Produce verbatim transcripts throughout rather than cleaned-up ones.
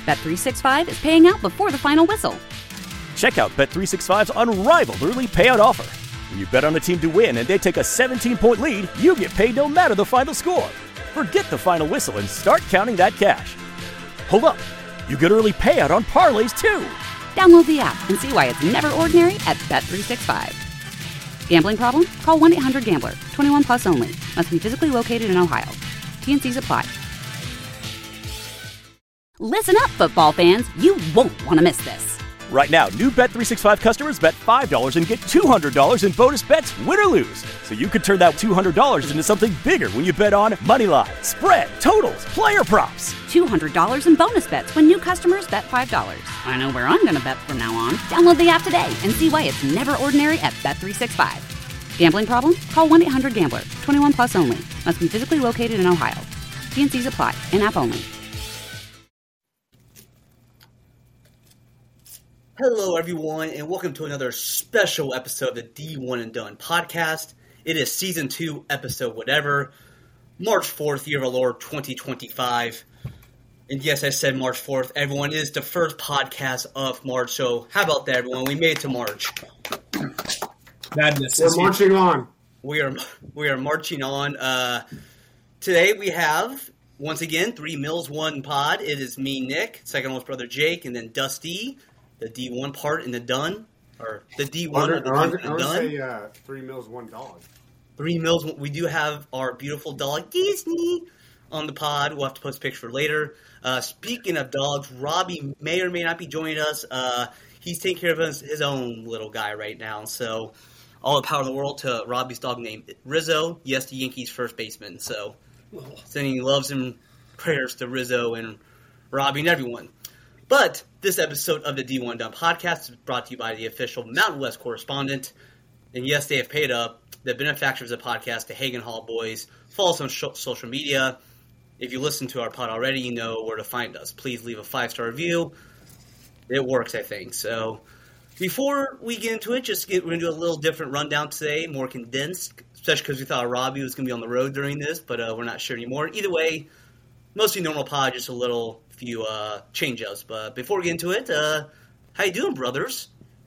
Bet three sixty-five is paying out before the final whistle. Check out Bet three sixty-five's unrivaled early payout offer. When you bet on a team to win and they take a seventeen-point lead, you get paid no matter the final score. Forget the final whistle and start counting that cash. Hold up. You get early payout on parlays, too. Download the app and see why it's never ordinary at Bet three sixty-five. Gambling problem? Call one eight hundred gambler. twenty-one plus only. Must be physically located in Ohio. T N Cs apply. Listen up, football fans. You won't want to miss this. Right now, new Bet three sixty-five customers bet five dollars and get two hundred dollars in bonus bets, win or lose. So you could turn that two hundred dollars into something bigger when you bet on money line, spread, totals, player props. two hundred dollars in bonus bets when new customers bet five dollars. I know where I'm going to bet from now on. Download the app today and see why it's never ordinary at Bet three sixty-five. Gambling problem? Call one eight hundred gambler. twenty-one plus only. Must be physically located in Ohio. T N Cs apply. In-app only. Hello, everyone, and welcome to another special episode of the D one and Done podcast. It is season two, episode whatever, March fourth, year of our Lord, twenty twenty-five. And yes, I said March fourth. Everyone, it is the first podcast of March, so how about that, everyone? We made it to March. Madness. We're marching on. We are we are marching on. Uh, today we have, once again, three Mills, one pod. It is me, Nick, second oldest brother Jake, and then Dusty. The D one part in the Done, or the D one of the I D want to say uh, three Mills, one dog. Three Mills. We do have our beautiful dog, Disney, on the pod. We'll have to post a picture for later. Uh, speaking of dogs, Robbie may or may not be joining us. Uh, he's taking care of his, his own little guy right now. So all the power in the world to Robbie's dog named Rizzo. Yes, the Yankees' first baseman. So sending loves and prayers to Rizzo and Robbie and everyone. But this episode of the D one Done podcast is brought to you by the official Mountain West correspondent. And yes, they have paid up. The benefactors of the podcast, the Hagen Hall Boys. Follow us on sh- social media. If you listen to our pod already, you know where to find us. Please leave a five-star review. It works, I think. So before we get into it, just get, we're going to do a little different rundown today, more condensed, especially because we thought Robbie was going to be on the road during this, but uh, we're not sure anymore. Either way, mostly normal pod, just a little few uh, change-ups. But before we get into it, uh, how you doing, brothers?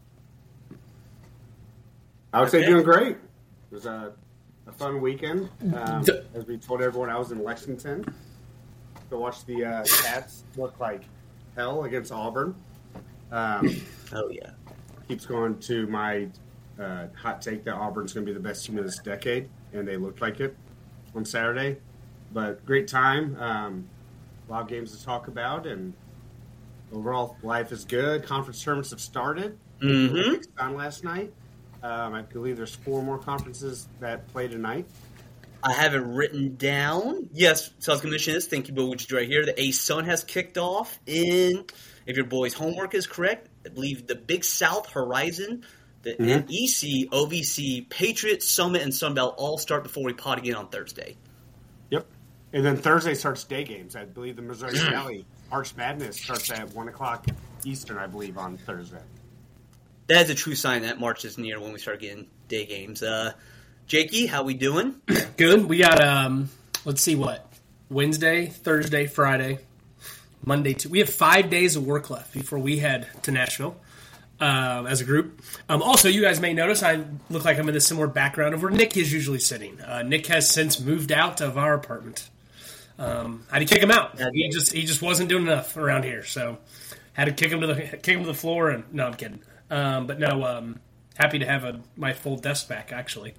I would okay. say doing great. It was a, a fun weekend. Um, as we told everyone, I was in Lexington to watch the uh, Cats look like hell against Auburn. Um, oh, yeah. Keeps going to my uh, hot take that Auburn's going to be the best team of this decade, and they looked like it on Saturday. But great time. Um, a lot of games to talk about, and overall life is good. Conference tournaments have started. Mm-hmm. On last night. Um, I believe there's four more conferences that play tonight. I have it written down. Yes, so I was going to mention this. Thank you, Bill, which is right here. The A-Sun has kicked off in, if your boy's homework is correct, I believe the Big South Horizon, the mm-hmm. N E C, O V C, Patriots, Summit, and Sunbelt all start before we pod again on Thursday. Yep. And then Thursday starts day games. I believe the Missouri Valley Arch Madness starts at one o'clock Eastern, I believe, on Thursday. That is a true sign that March is near when we start getting day games. Uh, Jakey, how we doing? Good. We got, um, let's see what, Wednesday, Thursday, Friday, Monday. Too. We have five days of work left before we head to Nashville um, as a group. Um, also, you guys may notice I look like I'm in a similar background of where Nick is usually sitting. Uh, Nick has since moved out of our apartment. Um, I had to kick him out. He just he just wasn't doing enough around here, so had to kick him to the kick him to the floor. And no, I'm kidding. Um, but no, um, happy to have a, my full desk back, actually.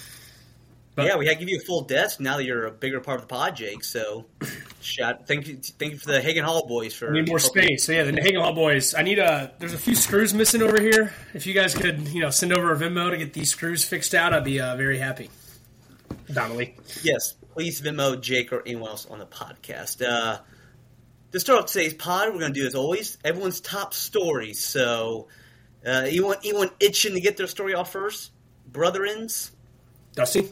But, yeah, we had to give you a full desk now that you're a bigger part of the pod, Jake. So, shout, thank you, thank you for the Hagen Hall boys for. I need more space. So yeah, the Hagen Hall boys. I need a. There's a few screws missing over here. If you guys could, you know, send over a Venmo to get these screws fixed out, I'd be uh, very happy. Donnelly. Yes, please Venmo Jake or anyone else on the podcast. Uh, to start off today's pod, we're going to do as always everyone's top stories. So. Uh, anyone, anyone itching to get their story off first? Brotherins? Dusty?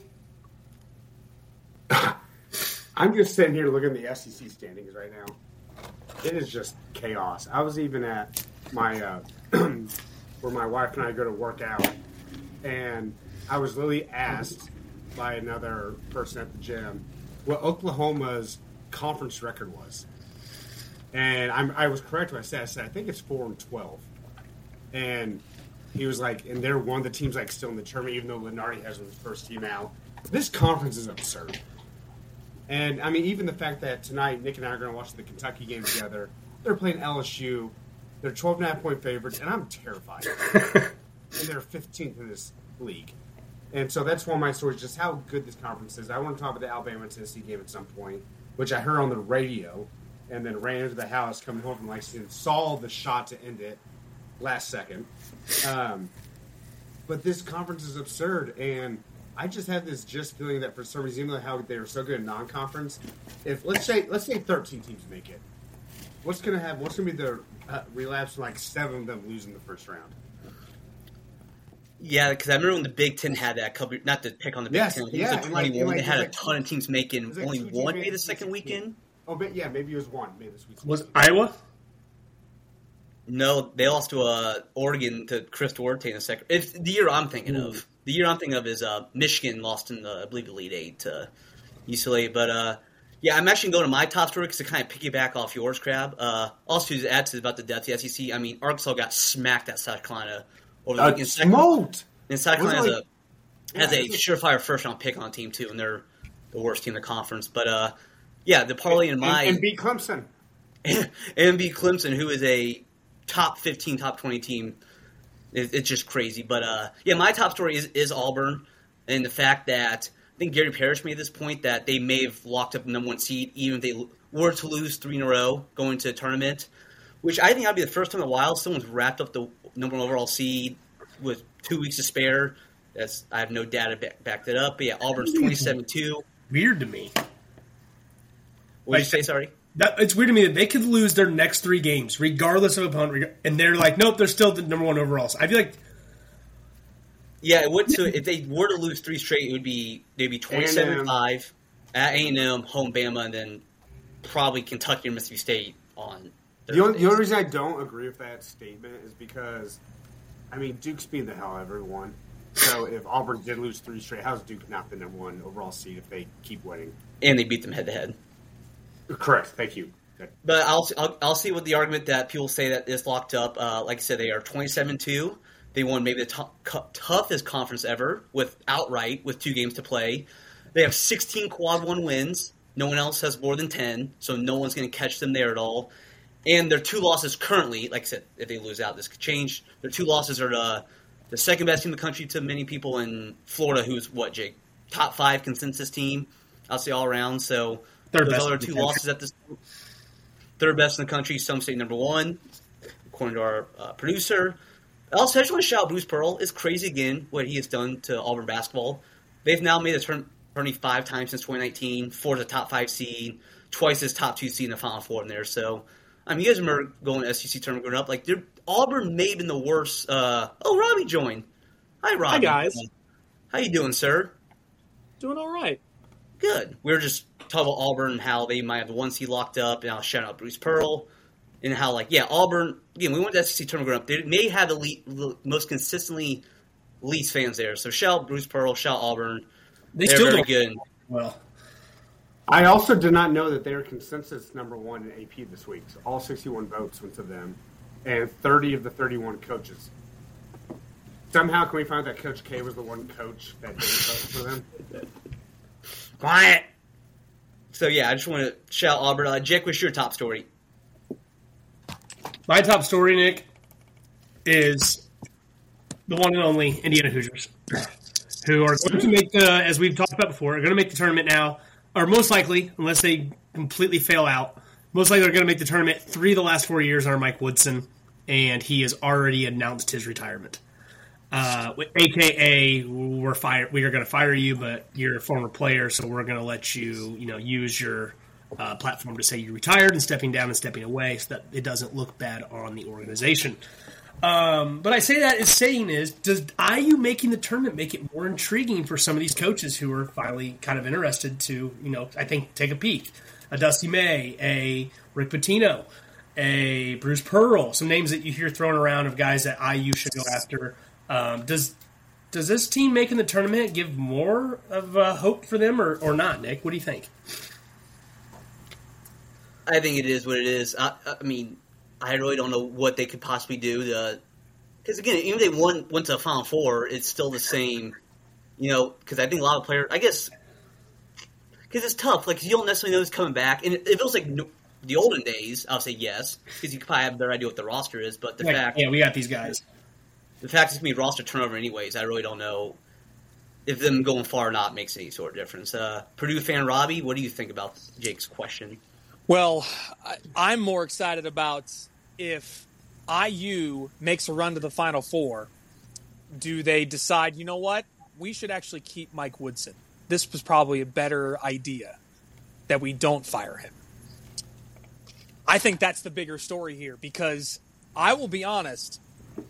I'm just sitting here looking at the S E C standings right now. It is just chaos. I was even at my uh, where my wife and I go to work out, and I was literally asked by another person at the gym what Oklahoma's conference record was. And I'm, I was correct when I said, I said, I think it's four and twelve. And he was like, and they're one of the teams like still in the tournament, even though Lenardi has his first team out. This conference is absurd. And, I mean, even the fact that tonight Nick and I are going to watch the Kentucky game together, they're playing L S U, they're twelve and a half point favorites, and I'm terrified. And they're fifteenth in this league. And so that's one of my stories, just how good this conference is. I want to talk about the Alabama-Tennessee game at some point, which I heard on the radio, and then ran into the house coming home from Lexington, saw the shot to end it last second. Um, but this conference is absurd, and I just have this just feeling that for some reason, even though how they were so good in non-conference, if let's say let's say thirteen teams make it, what's going to have what's going to be the uh, relapse from like seven of them losing the first round? Yeah, because I remember when the Big Ten had that couple. Not to pick on the Big Yes, Ten, I think yeah, it was and like like- twenty-one. and like they it had was a like ton of teams making was like only two teams one made made the the second sixteen. weekend. Oh, but yeah, maybe it was one made this week. Was Iowa? No, they lost to uh, Oregon to Chris Duarte in the second. It's the year I'm thinking Ooh. of. The year I'm thinking of is uh, Michigan lost in the I believe Elite Eight to U C L A. But uh, yeah, I'm actually going to my top story because to kind of piggyback off yours, Crab. Uh, also, to add to about the depth of the S E C. I mean, Arkansas got smacked at South Carolina over the Uh, weekend. smoked. And South Was it Carolina has like- a has yeah, a it was- surefire first round pick on the team too, and they're the worst team in the conference. But uh, yeah, the parlay in my and, and beat Clemson. and beat Clemson, who is a top fifteen, top twenty team. It, it's just crazy. But uh, yeah, my top story is, is Auburn, and the fact that I think Gary Parrish made this point that they may have locked up the number one seed, even if they were to lose three in a row going to the tournament, which I think that'd be the first time in a while someone's wrapped up the number one overall seed with two weeks to spare. That's I have no data back, back that up. But yeah, Auburn's twenty-seven two. Weird to me. What did you say? Sorry. That, it's weird to me that they could lose their next three games, regardless of opponent, reg- and they're like, nope, they're still the number one overall. So I feel like, Yeah, it would. So if they were to lose three straight, it would be they'd be twenty-seven five at A and M, home Bama, and then probably Kentucky or Mississippi State on. The only, the Thursdays. only reason I don't agree with that statement is because, I mean, Duke's beat the hell out of everyone. So if Auburn did lose three straight, how's Duke not the number one overall seed if they keep winning? And they beat them head to head. Correct. Thank you. But I'll, I'll I'll see what the argument that people say that is locked up. Uh, like I said, they are twenty-seven two. They won maybe the t- cu- toughest conference ever with outright with two games to play. They have sixteen quad one wins. No one else has more than ten, so no one's going to catch them there at all. And their two losses currently, like I said, if they lose out, this could change. Their two losses are uh, the second best team in the country to many people in Florida, who's what, Jake? Top five consensus team, I'll say all around. So Third those best other in the two country. losses at this third best in the country. Some say number one, according to our uh, producer. I also just want to shout out Bruce Pearl. It's crazy again what he has done to Auburn basketball. They've now made the turn- tourney five times since twenty nineteen. Four as a top five seed, twice as top two seed in the Final Four in there. So, I mean, you guys remember going to S E C tournament growing up? Like, they're- Auburn may have been the worst. Uh, oh, Robbie joined. Hi, Robbie. Hi, guys. How you doing, sir? Doing all right. Good. We were just talking about Auburn and how they might have the one seed locked up, and I'll shout out Bruce Pearl, and how, like, yeah, Auburn, again, we went to S E C tournament growing up. They may have the le- the most consistently least fans there. So shout out Bruce Pearl, shout out Auburn. they They're still very don't. good. Well, I also did not know that they were consensus number one in A P this week. So all sixty-one votes went to them, and thirty of the thirty-one coaches. Somehow, can we find out that Coach K was the one coach that didn't vote for them? Quiet. So, yeah, I just want to shout out Auburn. Uh, Jake, what's your top story? my top story, Nick, is the one and only Indiana Hoosiers, who are going to make the, as we've talked about before, are going to make the tournament now, or most likely, unless they completely fail out, most likely they're going to make the tournament. Three of the last four years are Mike Woodson, and he has already announced his retirement. Uh, A K A, we're fire, we are going to fire you, but you're a former player, so we're going to let you, you know, use your uh, platform to say you retired and stepping down and stepping away, so that it doesn't look bad on the organization. Um, but I say that as saying is, does I U making the tournament make it more intriguing for some of these coaches who are finally kind of interested to, you know, I think take a peek? A Dusty May, a Rick Pitino, a Bruce Pearl, some names that you hear thrown around of guys that I U should go after. Um, does does this team making the tournament give more of uh, hope for them or, or not, Nick? What do you think? I think it is what it is. I, I mean, I really don't know what they could possibly do to. Because again, even if they won went to the Final Four, it's still the same. You know, because I think a lot of players, I guess, because it's tough. Like you don't necessarily know who's coming back, and if it was like the olden days, I'll say yes, because you could probably have a better idea what the roster is. But the yeah, fact, yeah, we got these guys. The fact it's gonna be roster turnover, anyways. I really don't know if them going far or not makes any sort of difference. Uh, Purdue fan Robbie, what do you think about Jake's question? Well, I, I'm more excited about if I U makes a run to the Final Four. Do they decide, you know what? We should actually keep Mike Woodson. This was probably a better idea that we don't fire him. I think that's the bigger story here because I will be honest,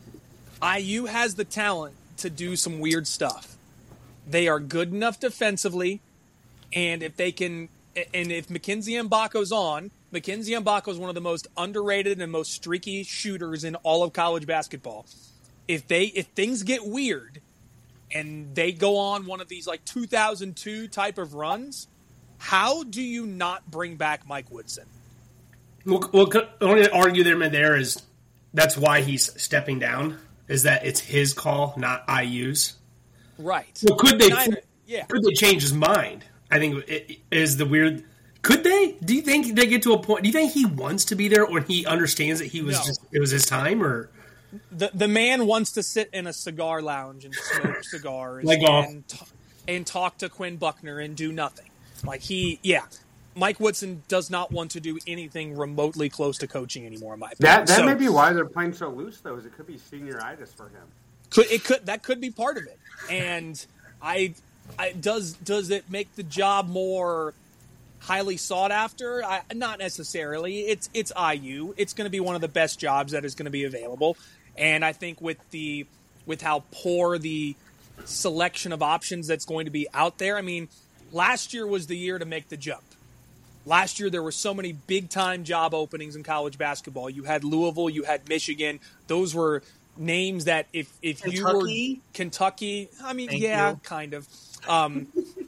I U has the talent to do some weird stuff. They are good enough defensively, and if they can, and if Mackenzie Mbako's on, Mackenzie Mbako is one of the most underrated and most streaky shooters in all of college basketball. If they, if things get weird, and they go on one of these like two thousand two type of runs, how do you not bring back Mike Woodson? Well, well the only argue there, there is that's why he's stepping down, is that it's his call, not I U's. Right. Well, could they, I, yeah. could they change his mind? I think it is the weird... Could they? Do you think they get to a point... Do you think he wants to be there or he understands that he was no. just it was his time, or... The the man wants to sit in a cigar lounge and smoke cigars like and, t- and talk to Quinn Buckner and do nothing. Like he, yeah, Mike Woodson does not want to do anything remotely close to coaching anymore. In my opinion, that that so, may be why they're playing so loose, though. Is it could be senioritis for him? Could it could that could be part of it? And I, I does does it make the job more highly sought after? I, not necessarily. It's it's I U. It's going to be one of the best jobs that is going to be available. And I think with the with how poor the selection of options that's going to be out there, I mean, last year was the year to make the jump. Last year there were so many big-time job openings in college basketball. You had Louisville, you had Michigan. Those were names that if, if you were Kentucky, I mean, Thank yeah, you. kind of. Um,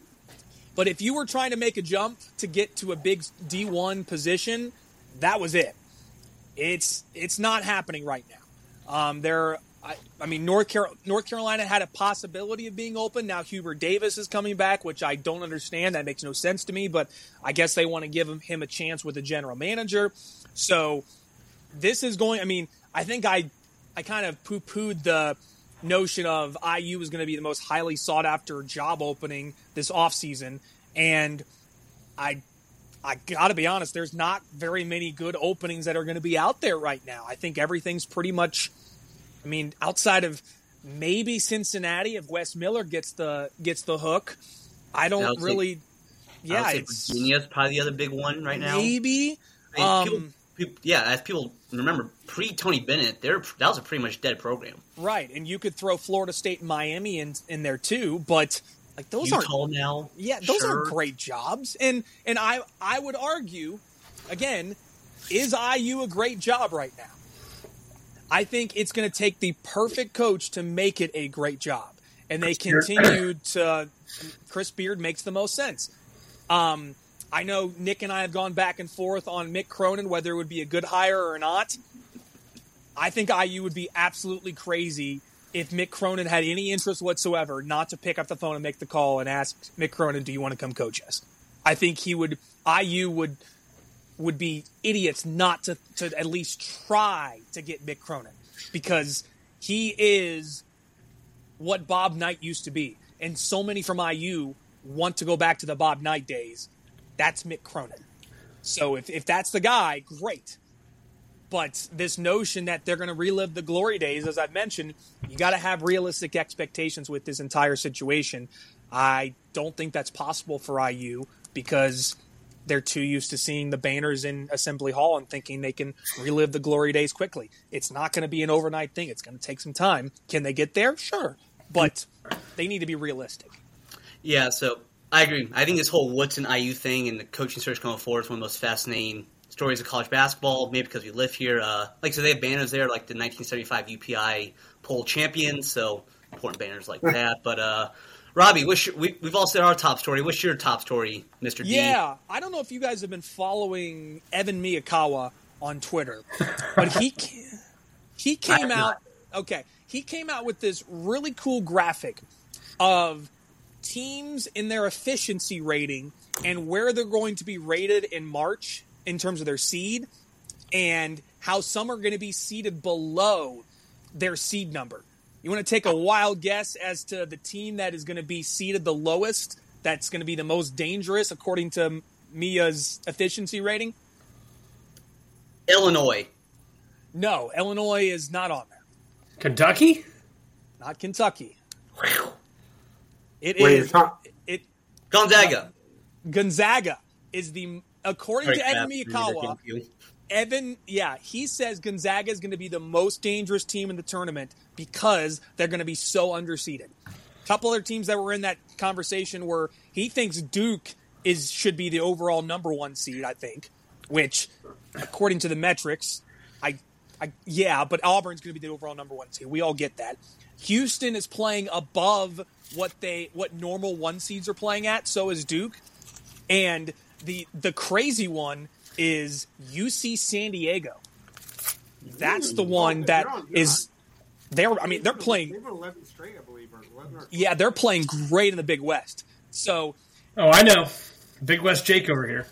but if you were trying to make a jump to get to a big D one position, that was it. It's it's not happening right now. Um, there, I, I mean, North, Car- North Carolina had a possibility of being open. Now Hubert Davis is coming back, which I don't understand. That makes no sense to me, but I guess they want to give him, him a chance with a general manager. So this is going, I mean, I think I, I kind of poo-pooed the notion of I U was going to be the most highly sought-after job opening this offseason, and I I got to be honest, there's not very many good openings that are going to be out there right now. I think everything's pretty much, I mean, outside of maybe Cincinnati, if Wes Miller gets the gets the hook, I don't I really, say, yeah. I It's Virginia's probably the other big one right now. Maybe. I mean, Um, people, people, yeah, as people remember, pre-Tony Bennett, they're, that was a pretty much dead program. Right, and you could throw Florida State and Miami in, in there too, but like those aren't Utah now. Yeah, those sure. aren't great jobs. And and I I would argue, again, is I U a great job right now? I think it's going to take the perfect coach to make it a great job. And they continue to – Chris Beard makes the most sense. Um, I know Nick and I have gone back and forth on Mick Cronin, whether it would be a good hire or not. I think I U would be absolutely crazy if Mick Cronin had any interest whatsoever not to pick up the phone and make the call and ask Mick Cronin, do you want to come coach us? I think he would – I U would would be idiots not to, to at least try to get Mick Cronin because he is what Bob Knight used to be. And so many from I U want to go back to the Bob Knight days. That's Mick Cronin. So if, if that's the guy, great. But this notion that they're going to relive the glory days, as I've mentioned, you got to have realistic expectations with this entire situation. I don't think that's possible for I U because they're too used to seeing the banners in Assembly Hall and thinking they can relive the glory days quickly. It's not going to be an overnight thing. It's going to take some time. Can they get there? Sure. But they need to be realistic. Yeah, so I agree. I think this whole Woodson I U thing and the coaching search going forward is one of the most fascinating stories of college basketball, maybe because we live here. Uh, like, so they have banners there, like the nineteen seventy-five U P I poll champions, so important banners like that. But uh, Robbie, what's your, we, we've all said our top story. What's your top story, Mister D? Yeah, I don't know if you guys have been following Evan Miyakawa on Twitter, but he he came out. Okay, he came out with this really cool graphic of teams in their efficiency rating and where they're going to be rated in March in terms of their seed, and how some are going to be seeded below their seed number. You want to take a wild guess as to the team that is going to be seeded the lowest, that's going to be the most dangerous according to Mia's efficiency rating? Illinois. No, Illinois is not on there. Kentucky? Not Kentucky. It Wait, is it's not- it Gonzaga. Gonzaga is the according Sorry, to Evan Crab. Miyakawa. Evan, yeah, he says Gonzaga is going to be the most dangerous team in the tournament because they're going to be so underseeded. A couple other teams that were in that conversation were he thinks Duke is should be the overall number one seed, I think, which, according to the metrics, I, I yeah, but Auburn's going to be the overall number one seed. We all get that. Houston is playing above what they what normal one seeds are playing at. So is Duke, and the the crazy one is U C San Diego. That's the one that is they're I mean they're playing They've been eleven straight, I believe, or eleven or yeah, they're playing great in the Big West. So Oh, I know. Big West Jake over here.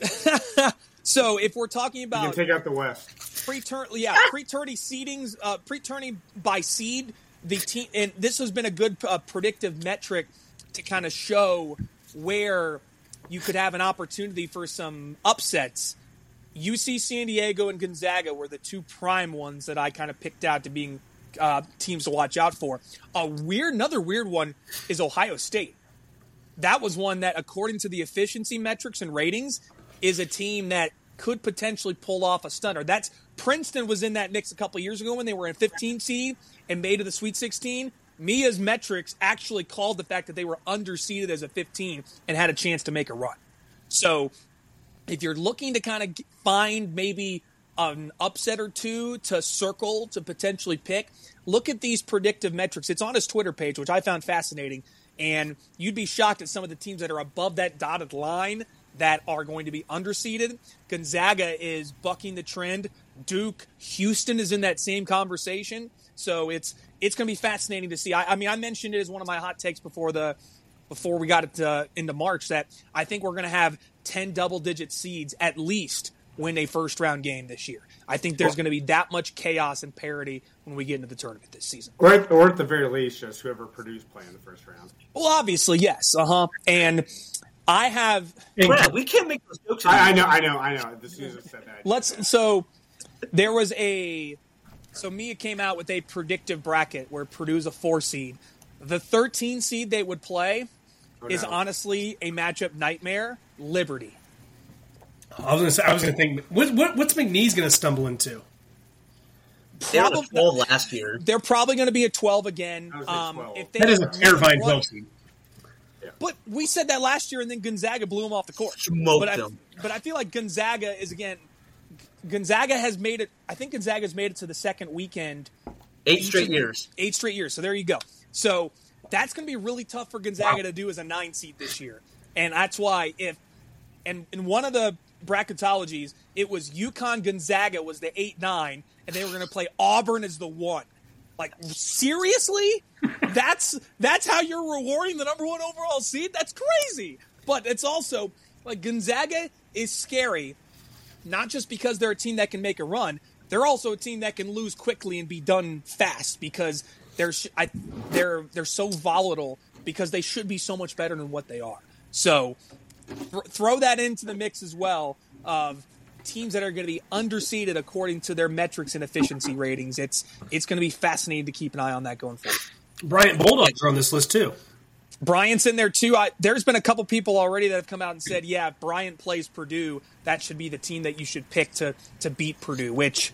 so if we're talking you can about take out the West. pre-turn yeah, pre-tourney seedings, uh pre-tourney by seed, the team, and this has been a good uh, predictive metric to kind of show where you could have an opportunity for some upsets. U C San Diego and Gonzaga were the two prime ones that I kind of picked out to being uh, teams to watch out for. A weird, another weird one is Ohio State. That was one that, according to the efficiency metrics and ratings, is a team that could potentially pull off a stunner. That's Princeton was in that mix a couple years ago when they were in fifteen seed and made to the Sweet sixteen. Mia's metrics actually called the fact that they were underseeded as a fifteen and had a chance to make a run. So if you're looking to kind of find maybe an upset or two to circle to potentially pick, look at these predictive metrics. It's on his Twitter page, which I found fascinating. And you'd be shocked at some of the teams that are above that dotted line that are going to be underseeded. Gonzaga is bucking the trend. Duke, Houston is in that same conversation. So it's it's going to be fascinating to see. I, I mean, I mentioned it as one of my hot takes before the before we got it uh, into March that I think we're going to have ten double-digit seeds at least win a first-round game this year. I think there's going to be that much chaos and parity when we get into the tournament this season. Or at, or at the very least, just whoever Purdue's playing in the first round. Well, obviously, yes. Uh-huh. And I have... Brad, we can't make those jokes. I, I know, I know, I know. The Susan said that. Let's... So there was a... So Mia came out with a predictive bracket where Purdue's a four seed. The thirteen seed they would play Oh, is no. honestly a matchup nightmare. Liberty. I was going to say, I was going to think, what, what, what's McNeese going to stumble into? They were Probably- twelve last year. They're probably going to be a twelve again. I was at Um, twelve. if they That is a terrifying run- twelve seed. But we said that last year, and then Gonzaga blew them off the court. Smoked but I, them. But I feel like Gonzaga is, again, Gonzaga has made it, I think Gonzaga's made it to the second weekend. Eight straight years. Eight straight years. So there you go. So that's going to be really tough for Gonzaga to do as a nine seed this year. And that's why if, and in one of the bracketologies, it was UConn Gonzaga was the eight nine, and they were going to play Auburn as the one. Like, seriously? That's that's how you're rewarding the number one overall seed? That's crazy. But it's also, like, Gonzaga is scary, not just because they're a team that can make a run. They're also a team that can lose quickly and be done fast because they're I, they're they're so volatile because they should be so much better than what they are. So th- throw that into the mix as well of teams that are going to be underseeded according to their metrics and efficiency ratings. It's it's going to be fascinating to keep an eye on that going forward. Bryant Bulldogs are on this list too. Bryant's in there too. I, there's been a couple people already that have come out and said, yeah, if Bryant plays Purdue, that should be the team that you should pick to to beat Purdue, which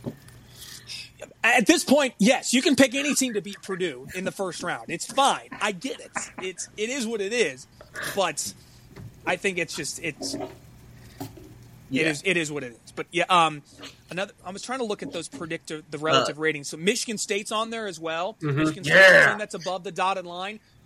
at this point, yes, you can pick any team to beat Purdue in the first round. It's fine. I get it. It's it is what it is. But I think it's just it's Yeah. it is it is what it is. But yeah, um another I was trying to look at those predictive the relative Uh, ratings. So Michigan State's on there as well. Mm-hmm. Michigan State's Yeah. a team that's above the dotted line.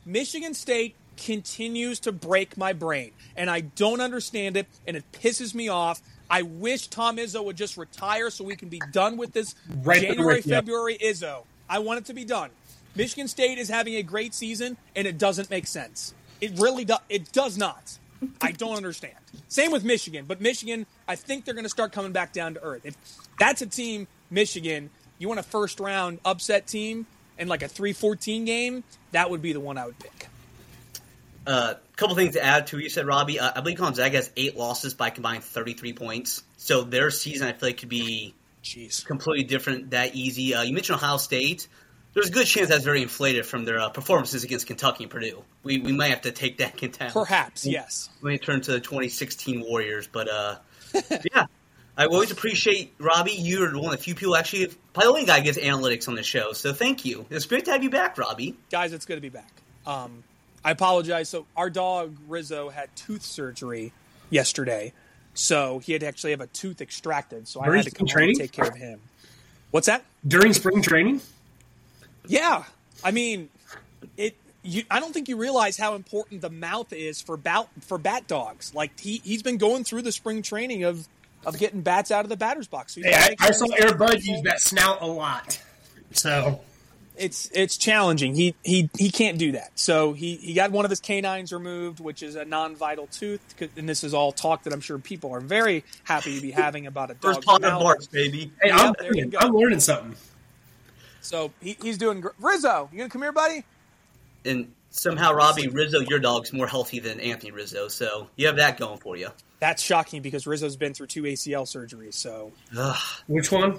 Michigan State continues to break my brain, and I don't understand it, and it pisses me off. I wish Tom Izzo would just retire so we can be done with this Right January, with you. February Izzo. I want it to be done. Michigan State is having a great season, and it doesn't make sense. It really does. It does not. I don't understand. Same with Michigan, but Michigan, I think they're going to start coming back down to earth. If that's a team, Michigan, you want a first-round upset team and like a three fourteen game, that would be the one I would pick. A uh, couple things to add to what you said, Robbie. Uh, I believe Gonzaga has eight losses by combined thirty-three points. So their season, I feel like, could be Jeez. completely different that easy. Uh, you mentioned Ohio State. There's a good chance that's very inflated from their uh, performances against Kentucky and Purdue. We we might have to take that into account. Perhaps, yes. When we turn to the twenty sixteen Warriors. But, uh, yeah. I always appreciate, Robbie, you're one of the few people actually, probably the only guy who gives analytics on the show. So thank you. It's great to have you back, Robbie. Guys, it's good to be back. Um, I apologize. So our dog, Rizzo, had tooth surgery yesterday. So he had to actually have a tooth extracted. So During I had to come home training? and take care of him. What's that? During spring training? Yeah. I mean, it. You, I don't think you realize how important the mouth is for bat, for bat dogs. Like, he, he's been going through the spring training of, of getting bats out of the batter's box. So he's Hey, gotta I, make I sure saw he's- Air Bud use that snout a lot. So It's it's challenging. He he he can't do that. So he, he got one of his canines removed, which is a non-vital tooth. And this is all talk that I'm sure people are very happy to be having about a dog's First Potter mouth. Marks, baby. hey, Yeah, I'm, there you learning, go. I'm learning something. So he, he's doing gr- Rizzo, you gonna come here, buddy? And somehow, Robbie, Rizzo, your dog's more healthy than Anthony Rizzo. So you have that going for you. That's shocking because Rizzo's been through two A C L surgeries. So Ugh. Which one?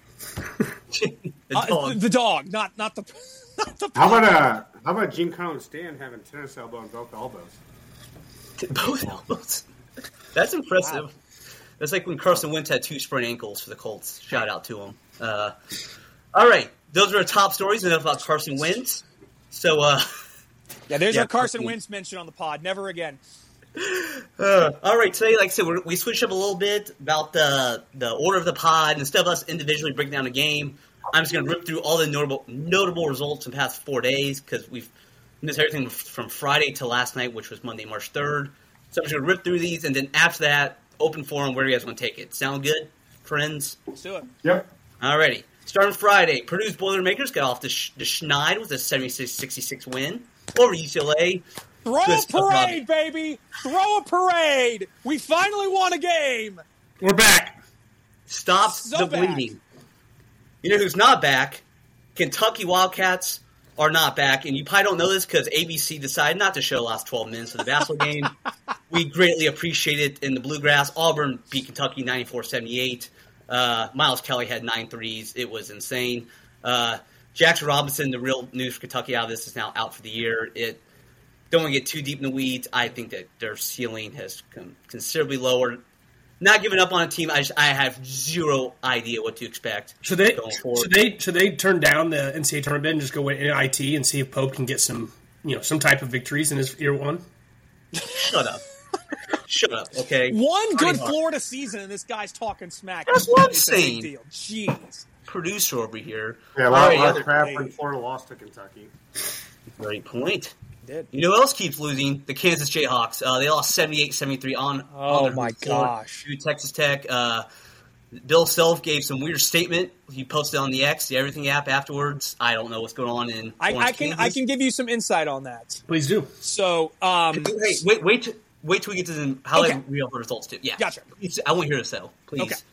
the Uh, dog. the dog, not not the. Not the How about uh, how about Gene Carlin Stan having tennis elbow on both elbows? Both elbows. That's impressive. That's like when Carson Wentz had two sprained ankles for the Colts. Shout out to him. Uh, all right. Those are our top stories. Enough about Carson Wentz. So, uh, Yeah, there's Yeah, our Carson Carson. Wentz mention on the pod. Never again. uh, all right. Today, like I said, we're, we switched up a little bit about the the order of the pod. Instead of us individually breaking down a game, I'm just going to rip through all the notable notable results in the past four days because we've missed everything from Friday to last night, which was Monday, March third. So I'm just going to rip through these, and then after that, open forum, where you guys want to take it. Sound good, friends? Let's do it. Yep. Alrighty. Starting Friday, Purdue's Boilermakers got off the, sh- the schneid with a seventy-six sixty-six win over U C L A. Throw Good a stuff, Robbie. parade, baby! Throw a parade! We finally won a game! We're back. Stop So the back. bleeding. You know who's not back? Kentucky Wildcats are not back, and you probably don't know this because A B C decided not to show the last twelve minutes of the basketball game. We greatly appreciate it in the Bluegrass. Auburn beat Kentucky ninety-four seventy-eight. Uh, Miles Kelly had nine threes. It was insane. Uh, Jackson Robinson, the real news for Kentucky out of this, is now out for the year. It don't want to get too deep in the weeds. I think that their ceiling has come considerably lower. Not giving up on a team. I just, I have zero idea what to expect. Should they going forward. should they should they turn down the N C double A tournament and just go in I T and see if Pope can get some you know some type of victories in his year one? Shut up. Shut up. Okay. One good Pretty hard. Florida season, and this guy's talking smack. That's what I'm It's a big saying. deal. Jeez. Producer over here. Yeah, All a lot, right, lot other- of crap hey. when Florida lost to Kentucky. Great point. Did. You know who else keeps losing? The Kansas Jayhawks. Uh, they lost seventy-eight seventy-three on, Oh, on their my home floor gosh. to Texas Tech. Uh, Bill Self gave some weird statement. He posted on the X, the Everything app afterwards. I don't know what's going on in I, Florence, I can I Kansas. can give you some insight on that. Please do. So, um, Hey, wait, wait, t- wait till we get to the highlight Okay. real results too. Yeah, Gotcha. Please, I want to hear this though. Please. Okay.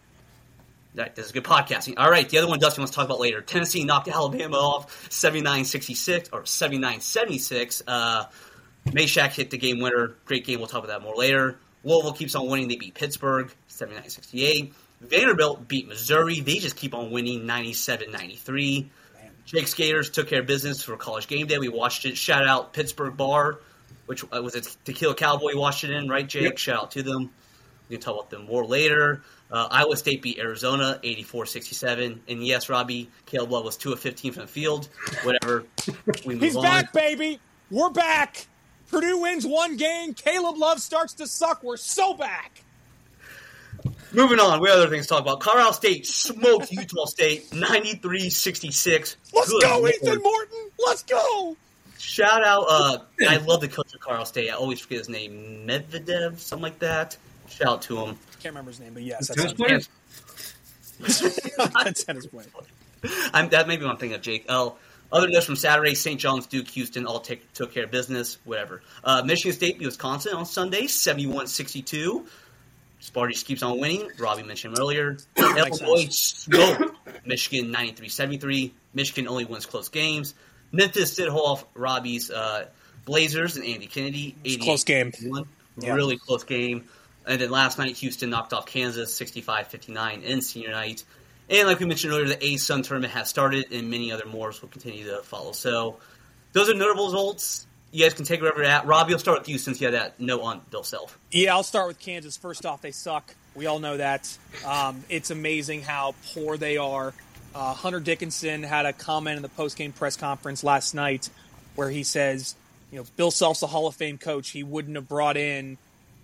All right, this is good podcasting. All right, the other one Dustin wants to talk about later. Tennessee knocked Alabama off seventy-nine sixty-six or seventy-nine seventy-six. Uh, Meshack hit the game winner. Great game. We'll talk about that more later. Louisville keeps on winning. They beat Pittsburgh seventy-nine sixty-eight. Vanderbilt beat Missouri. They just keep on winning ninety-seven ninety-three. Jake Skaters took care of business for College Game Day. We watched it. Shout out Pittsburgh Bar, which uh, was a Tequila Cowboy watched it in, right, Jake? Yep. Shout out to them. We can talk about them more later. Uh, Iowa State beat Arizona eighty-four sixty-seven. And yes, Robbie, Caleb Love was two of fifteen from the field. Whatever. We move he's on. back, baby. We're back. Purdue wins one game. Caleb Love starts to suck. We're so back. Moving on. We have other things to talk about. Colorado State smoked Utah State ninety-three sixty-six. Let's Good go, Lord. Ethan Morton. Let's go. Shout out, uh, I love the coach of Colorado State. I always forget his name. Medvedev, something like that. Shout out to him. Can't remember his name, but yes. Tennis That's player? a tennis player. I'm, that may be what I'm thinking of, Jake. Oh, other notes from Saturday, Saint John's, Duke, Houston all take, took care of business, whatever. Uh, Michigan State beat Wisconsin on Sunday, seventy-one sixty-two. Sparty just keeps on winning. Robbie mentioned him earlier. Illinois smoked Michigan ninety-three seventy-three. Michigan only wins close games. Memphis did hold off Robbie's uh, Blazers and Andy Kennedy. Close game. Yeah. Really close game. And then last night, Houston knocked off Kansas sixty-five fifty-nine in senior night. And like we mentioned earlier, the A-Sun tournament has started, and many other more will continue to follow. So those are notable results. You guys can take wherever you're at. Robbie, I'll start with you since you had that note on Bill Self. Yeah, I'll start with Kansas. First off, they suck. We all know that. Um, it's amazing how poor they are. Uh, Hunter Dickinson had a comment in the post-game press conference last night where he says, you know, Bill Self's a Hall of Fame coach. He wouldn't have brought in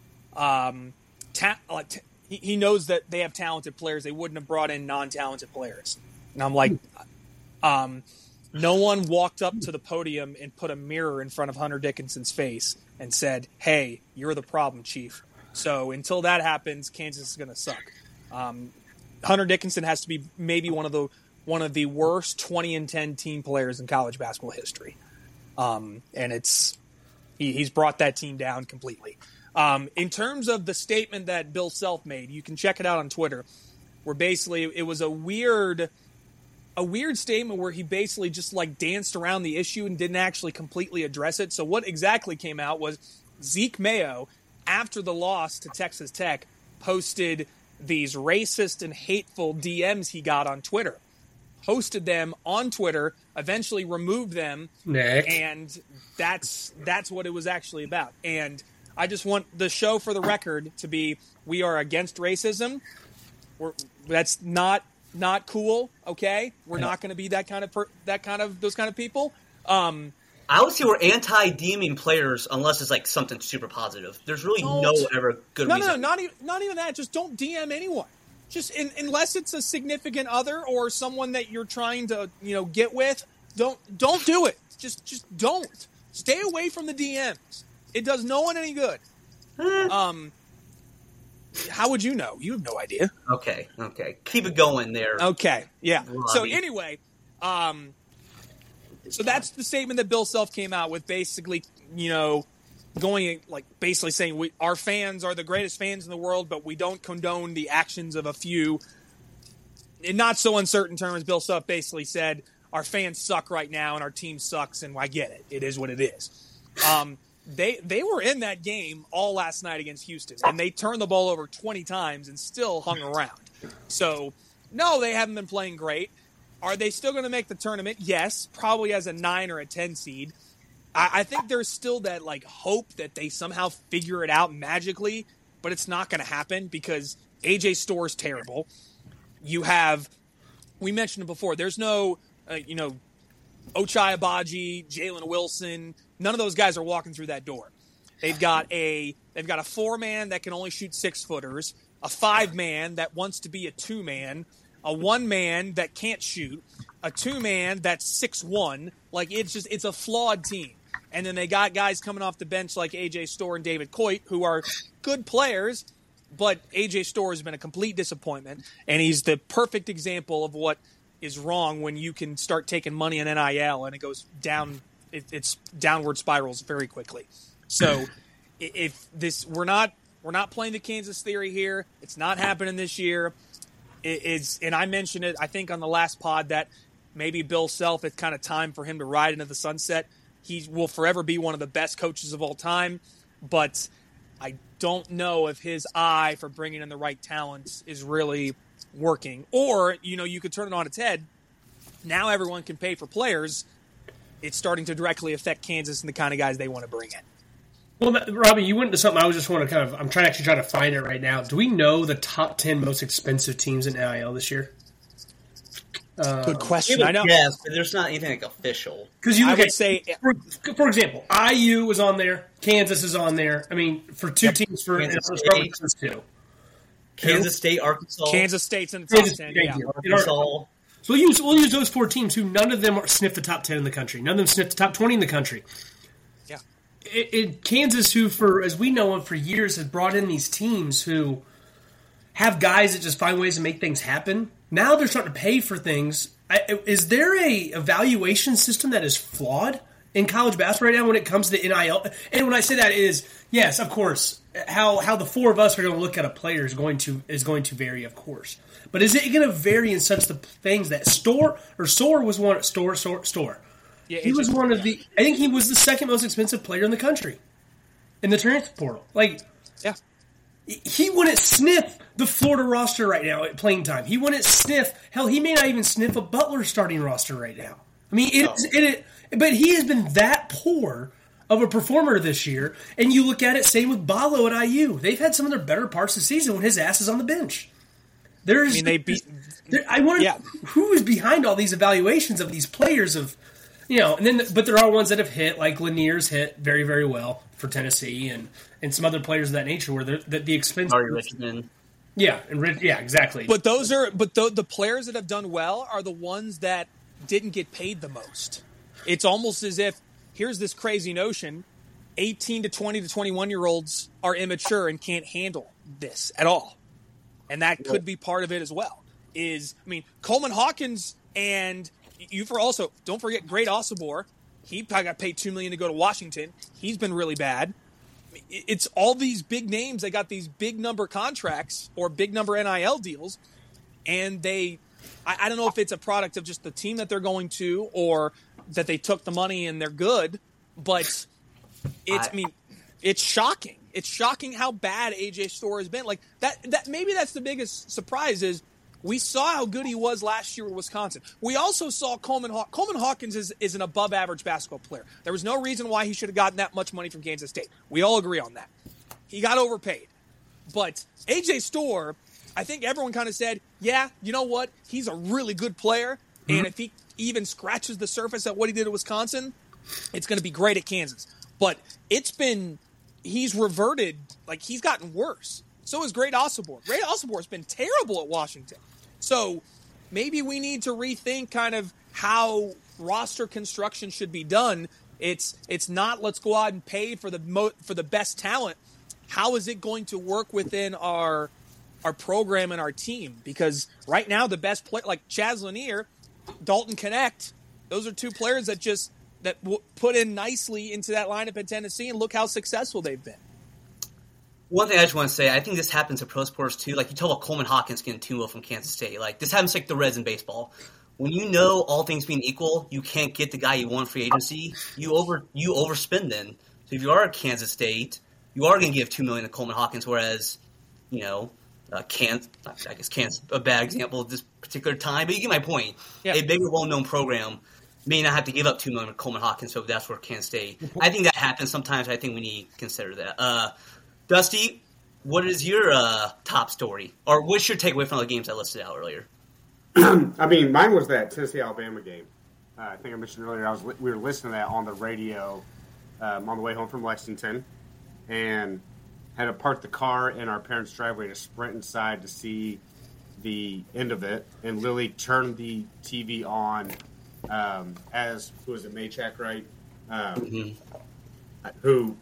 um, ta- like t- he, he knows that they have talented players. They wouldn't have brought in non-talented players. And I'm like, um, no one walked up to the podium and put a mirror in front of Hunter Dickinson's face and said, hey, you're the problem, Chief. So until that happens, Kansas is going to suck. Um, Hunter Dickinson has to be maybe one of the one of the worst twenty and ten team players in college basketball history. Um, and it's he, he's brought that team down completely. Um, in terms of the statement that Bill Self made, you can check it out on Twitter, where basically it was a weird a weird statement where he basically just like danced around the issue and didn't actually completely address it. So what exactly came out was Zeke Mayo, after the loss to Texas Tech, posted these racist and hateful D Ms he got on Twitter, posted them on Twitter, eventually removed them, Nick. and that's that's what it was actually about. And I just want the show, for the record, to be: we are against racism. We're, that's not not cool. Okay, we're yeah. not going to be that kind of per, that kind of those kind of people. Um, I would say we're anti-DMing players unless it's like something super positive. There's really no ever good no, reason. No, no, not even, not even that. Just don't D M anyone. Just in, unless it's a significant other or someone that you're trying to, you know, get with. Don't don't do it. Just just don't. Stay away from the D Ms. It does no one any good. um, how would you know? You have no idea. Okay, okay. Keep it going there. Okay, yeah. Robbie. So anyway, um, so that's the statement that Bill Self came out with, basically, you know, going like basically saying we our fans are the greatest fans in the world, but we don't condone the actions of a few. In not so uncertain terms, Bill Self basically said our fans suck right now and our team sucks, and I get it. It is what it is. Um, they they were in that game all last night against Houston, and they turned the ball over twenty times and still hung around. So, no, they haven't been playing great. Are they still going to make the tournament? Yes, probably as a nine or a ten seed. I, I think there's still that like hope that they somehow figure it out magically, but it's not going to happen because A J Storr's terrible. You have, we mentioned it before, there's no, uh, you know, Ochai Agbaji, Jalen Wilson. None of those guys are walking through that door. They've got a they've got a four man that can only shoot six footers, a five man that wants to be a two man, a one man that can't shoot, a two man that's six one. Like it's just it's a flawed team. And then they got guys coming off the bench like A J Storr and David Coit, who are good players, but A J Storr has been a complete disappointment, and he's the perfect example of what is wrong when you can start taking money on N I L and it goes down. It, it's downward spirals very quickly. So if this we're not we're not playing the Kansas theory here. It's not happening this year. It, it's and I mentioned it I think on the last pod that maybe Bill Self, it's kind of time for him to ride into the sunset. He will forever be one of the best coaches of all time, but I don't know if his eye for bringing in the right talents is really working. Or, you know, you could turn it on its head. Now everyone can pay for players. It's starting to directly affect Kansas and the kind of guys they want to bring in. Well, Robbie, you went into something I was just want to kind of – I'm trying actually trying to find it right now. Do we know the top ten most expensive teams in N I L this year? Uh, Good question. I know. Yes, but there's not anything like official. Because you I look would at, say, for, for example, I U is on there. Kansas is on there. I mean, for two yep. teams for Kansas and State. Two. Kansas State, Arkansas. Kansas State's in the top Kansas, ten. thank Yeah. you. Arkansas. So we'll use we'll use those four teams who none of them are sniff the top ten in the country. None of them sniff the top twenty in the country. Yeah. It, it, Kansas, who for as we know them for years, has brought in these teams who have guys that just find ways to make things happen. Now they're starting to pay for things. I, is there a evaluation system that is flawed in college basketball right now when it comes to N I L? And when I say that is, yes, of course, how how the four of us are going to look at a player is going to is going to vary, of course. But is it going to vary in such the things that Store or Soar was one Store Store Store? Yeah, he was one of the. I think he was the second most expensive player in the country in the transfer portal. Like, yeah, he wouldn't sniff the Florida roster right now at playing time. He wouldn't sniff. Hell, he may not even sniff a Butler starting roster right now. I mean, it, Oh. it, it, but he has been that poor of a performer this year. And you look at it, same with Ballo at I U. They've had some of their better parts of the season when his ass is on the bench. There's, I mean, they beat. there, I wonder Yeah. who is behind all these evaluations of these players of, you know, and then but there are ones that have hit, like Lanier's hit very, very well for Tennessee, and, and some other players of that nature where the the, the expense. Ari Richmond. Yeah, and Rich, yeah, exactly. But those are but the, the players that have done well are the ones that didn't get paid the most. It's almost as if here's this crazy notion: eighteen to twenty to twenty-one year olds are immature and can't handle this at all, and that could be part of it as well. Is I mean Coleman Hawkins and you for also don't forget Great Osobor. He probably got paid two million to go to Washington. He's been really bad. It's all these big names. They got these big number contracts or big number N I L deals, and they, I, I don't know if it's a product of just the team that they're going to or that they took the money and they're good, but it's, I, I mean, it's shocking. It's shocking how bad A J Storr has been. Like that, that maybe that's the biggest surprise is we saw how good he was last year with Wisconsin. We also saw Coleman Haw- Coleman Hawkins is, is an above-average basketball player. There was no reason why he should have gotten that much money from Kansas State. We all agree on that. He got overpaid. But A J Storr, I think everyone kind of said, yeah, you know what? He's a really good player, mm-hmm. and if he even scratches the surface at what he did at Wisconsin, it's going to be great at Kansas. But it's been – he's reverted – like he's gotten worse. So has Great Osobor. Great Osobor has been terrible at Washington. So maybe we need to rethink kind of how roster construction should be done. It's it's not let's go out and pay for the mo- for the best talent. How is it going to work within our our program and our team? Because right now the best player like Chaz Lanier, Dalton Connect, those are two players that just that w- put in nicely into that lineup in Tennessee, and look how successful they've been. One thing I just want to say, I think this happens at pro sports too. Like you talk about Coleman Hawkins getting two mil from Kansas State. Like this happens like the Reds in baseball. When you know all things being equal, you can't get the guy you want free agency. You over you overspend then. So if you are at Kansas State, you are going to give two million to Coleman Hawkins. Whereas, you know, uh, Kansas, I guess Kansas a bad example of this particular time, but you get my point. Yeah. A bigger, well-known program may not have to give up two million to Coleman Hawkins. So that's where Kansas State. I think that happens sometimes. I think we need to consider that. Uh, Dusty, what is your uh, top story? Or what's your takeaway from the games I listed out earlier? I mean, mine was that Tennessee-Alabama game. Uh, I think I mentioned earlier I was li- we were listening to that on the radio um, on the way home from Lexington and had to park the car in our parents' driveway to sprint inside to see the end of it. And Lily turned the T V on um, as, who was it, Maychak, right? Um, mm-hmm. Who...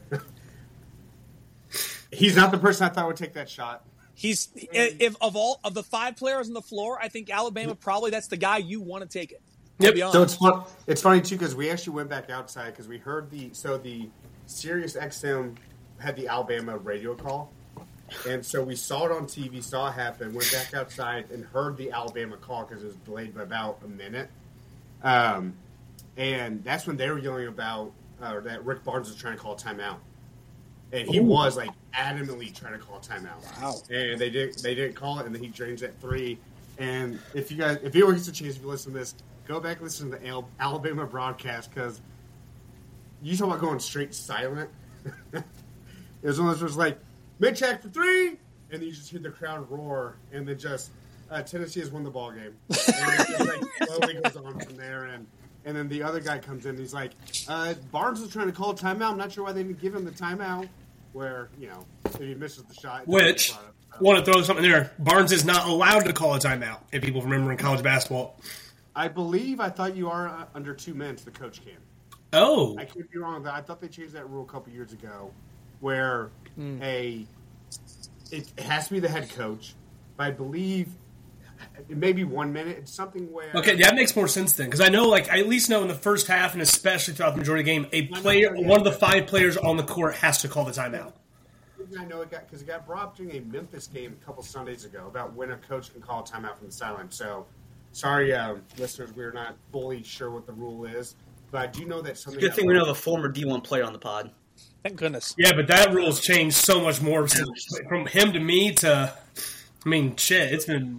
He's not the person I thought would take that shot. He's if of all of the five players on the floor, I think Alabama probably that's the guy you want to take it. Yep. So it's fun, it's funny too because we actually went back outside because we heard the so the Sirius X M had the Alabama radio call, and so we saw it on T V, saw it happen, went back outside and heard the Alabama call because it was delayed by about a minute, um, and that's when they were yelling about uh, that Rick Barnes was trying to call a timeout. And he Ooh. was like adamantly trying to call a timeout. Wow! And they didn't. They didn't call it, and then he drains that three. And if you guys, if anyone gets a chance, if you listen to this, go back and listen to the Alabama broadcast because you talk about going straight silent. It was one of those was like mid-check for three, and then you just hear the crowd roar, and then just uh, Tennessee has won the ball game. And it just like slowly goes on from there, and. And then the other guy comes in and he's like, uh, Barnes was trying to call a timeout. I'm not sure why they didn't give him the timeout. Where, you know, if he misses the shot. Which, want to throw something there. Barnes is not allowed to call a timeout, if people remember in college basketball. I believe I thought you are uh, under two minutes. The coach can. Oh, I could be wrong with that. I thought they changed that rule a couple years ago, where mm. a it, it has to be the head coach. But I believe maybe one minute. It's something where okay, that makes more sense then, because I know, like, I at least know in the first half and especially throughout the majority of the game, a player, one of the five players on the court has to call the timeout. I know it got because it got brought up during a Memphis game a couple Sundays ago about when a coach can call a timeout from the sideline. So, sorry, uh, listeners, we're not fully sure what the rule is, but I do know that something. Good thing we don't have a former D one player on the pod. Thank goodness. Yeah, but that rule's changed so much more since, from him to me to. I mean, shit, it's been.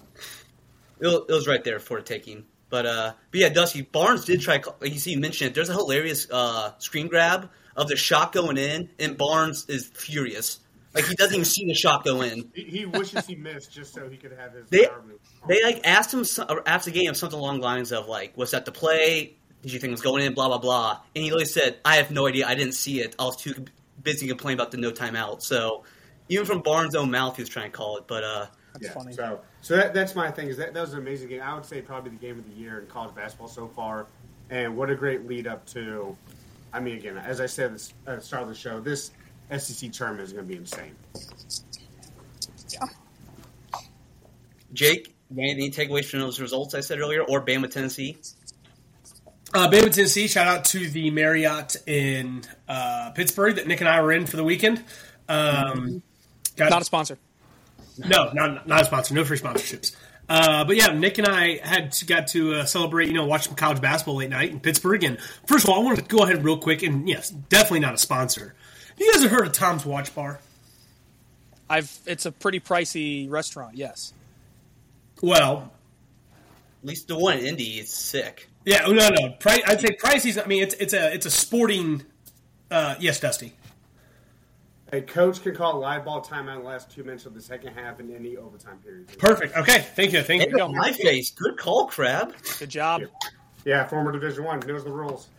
It, it was right there for the taking, but uh, but yeah, Dusty Barnes did try. Like you see, you mentioned it. There's a hilarious uh, screen grab of the shot going in, and Barnes is furious. Like, he doesn't even see the shot go in. He, he wishes he missed just so he could have his they, power move. They, like, asked him after the game something along the lines of, like, was that the play? Did you think it was going in? Blah, blah, blah. And he literally said, I have no idea. I didn't see it. I was too busy complaining about the no timeout. So, even from Barnes' own mouth, he was trying to call it. But, uh... That's yeah, funny. So, so that, that's my thing. Is that, that was an amazing game. I would say probably the game of the year in college basketball so far. And what a great lead-up to... I mean, again, as I said at the start of the show, this S E C tournament is going to be insane. Yeah. Jake, any takeaways from those results I said earlier, or Bama, Tennessee? Uh, Bama, Tennessee, shout out to the Marriott in uh, Pittsburgh that Nick and I were in for the weekend. Um, got, Not a sponsor. No, not, not a sponsor. No free sponsorships. Uh, but yeah, Nick and I had to, got to uh, celebrate, you know, watch some college basketball late night in Pittsburgh. And first of all, I want to go ahead real quick, and yes, definitely not a sponsor. You guys have heard of Tom's Watch Bar? I've. It's a pretty pricey restaurant. Yes. Well, at least the one in Indy is sick. Yeah, no, no. Pri- I'd say pricey. I mean, it's it's a it's a sporting. Uh, yes, Dusty. A coach can call a live ball timeout in the last two minutes of the second half in any overtime period. Perfect. Okay. Thank you. Thank you. My face. Good call, Crab. Good job. Yeah, yeah former Division One knows the rules.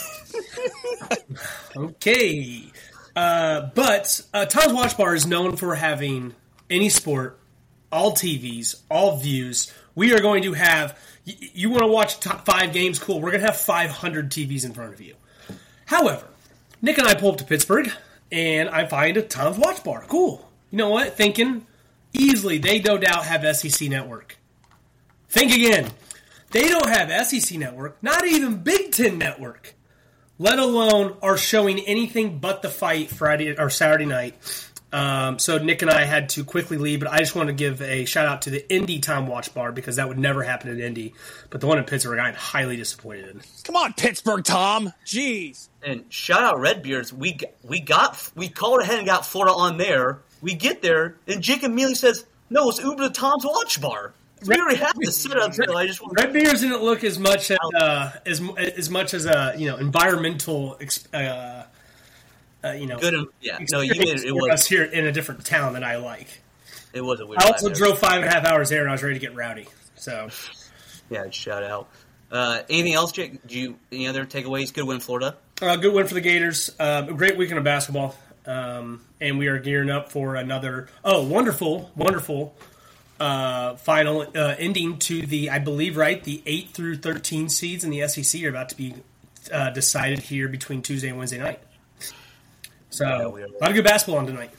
Okay. Uh, but uh, Tom's Watch Bar is known for having any sport, all T Vs, all views. We are going to have. Y- you want to watch top five games? Cool. We're going to have five hundred T Vs in front of you. However, Nick and I pull up to Pittsburgh. And I find a Tom's Watch Bar. Cool. You know what? Thinking easily, they no doubt have S E C Network. Think again. They don't have S E C Network, not even Big Ten Network, let alone are showing anything but the fight Friday or Saturday night. Um, so Nick and I had to quickly leave, but I just want to give a shout out to the Indy Tom Watch Bar because that would never happen in Indy. But the one in Pittsburgh, I'm highly disappointed in. Come on, Pittsburgh, Tom. Jeez. And shout out Redbeards. We we got we called ahead and got Florida on there. We get there, and Jake immediately says, "No, it's Uber to Tom's Watch Bar." So we already have this set up. So I just want Red Beers didn't look as much as uh, as as much as a you know environmental. Uh, Uh, you know, good. Yeah, no, you made it. It was us here in a different town that I like. It was a weird. I also drove five and a half hours there, and I was ready to get rowdy. So, yeah, shout out. Uh, anything else, Jake? Do you any other takeaways? Good win, Florida. Uh, good win for the Gators. Uh, a great weekend of basketball, um, and we are gearing up for another. Oh, wonderful, wonderful uh, final uh, ending to the, I believe, right, the eight through thirteen seeds in the S E C are about to be uh, decided here between Tuesday and Wednesday night. So, yeah, a lot of good basketball on tonight.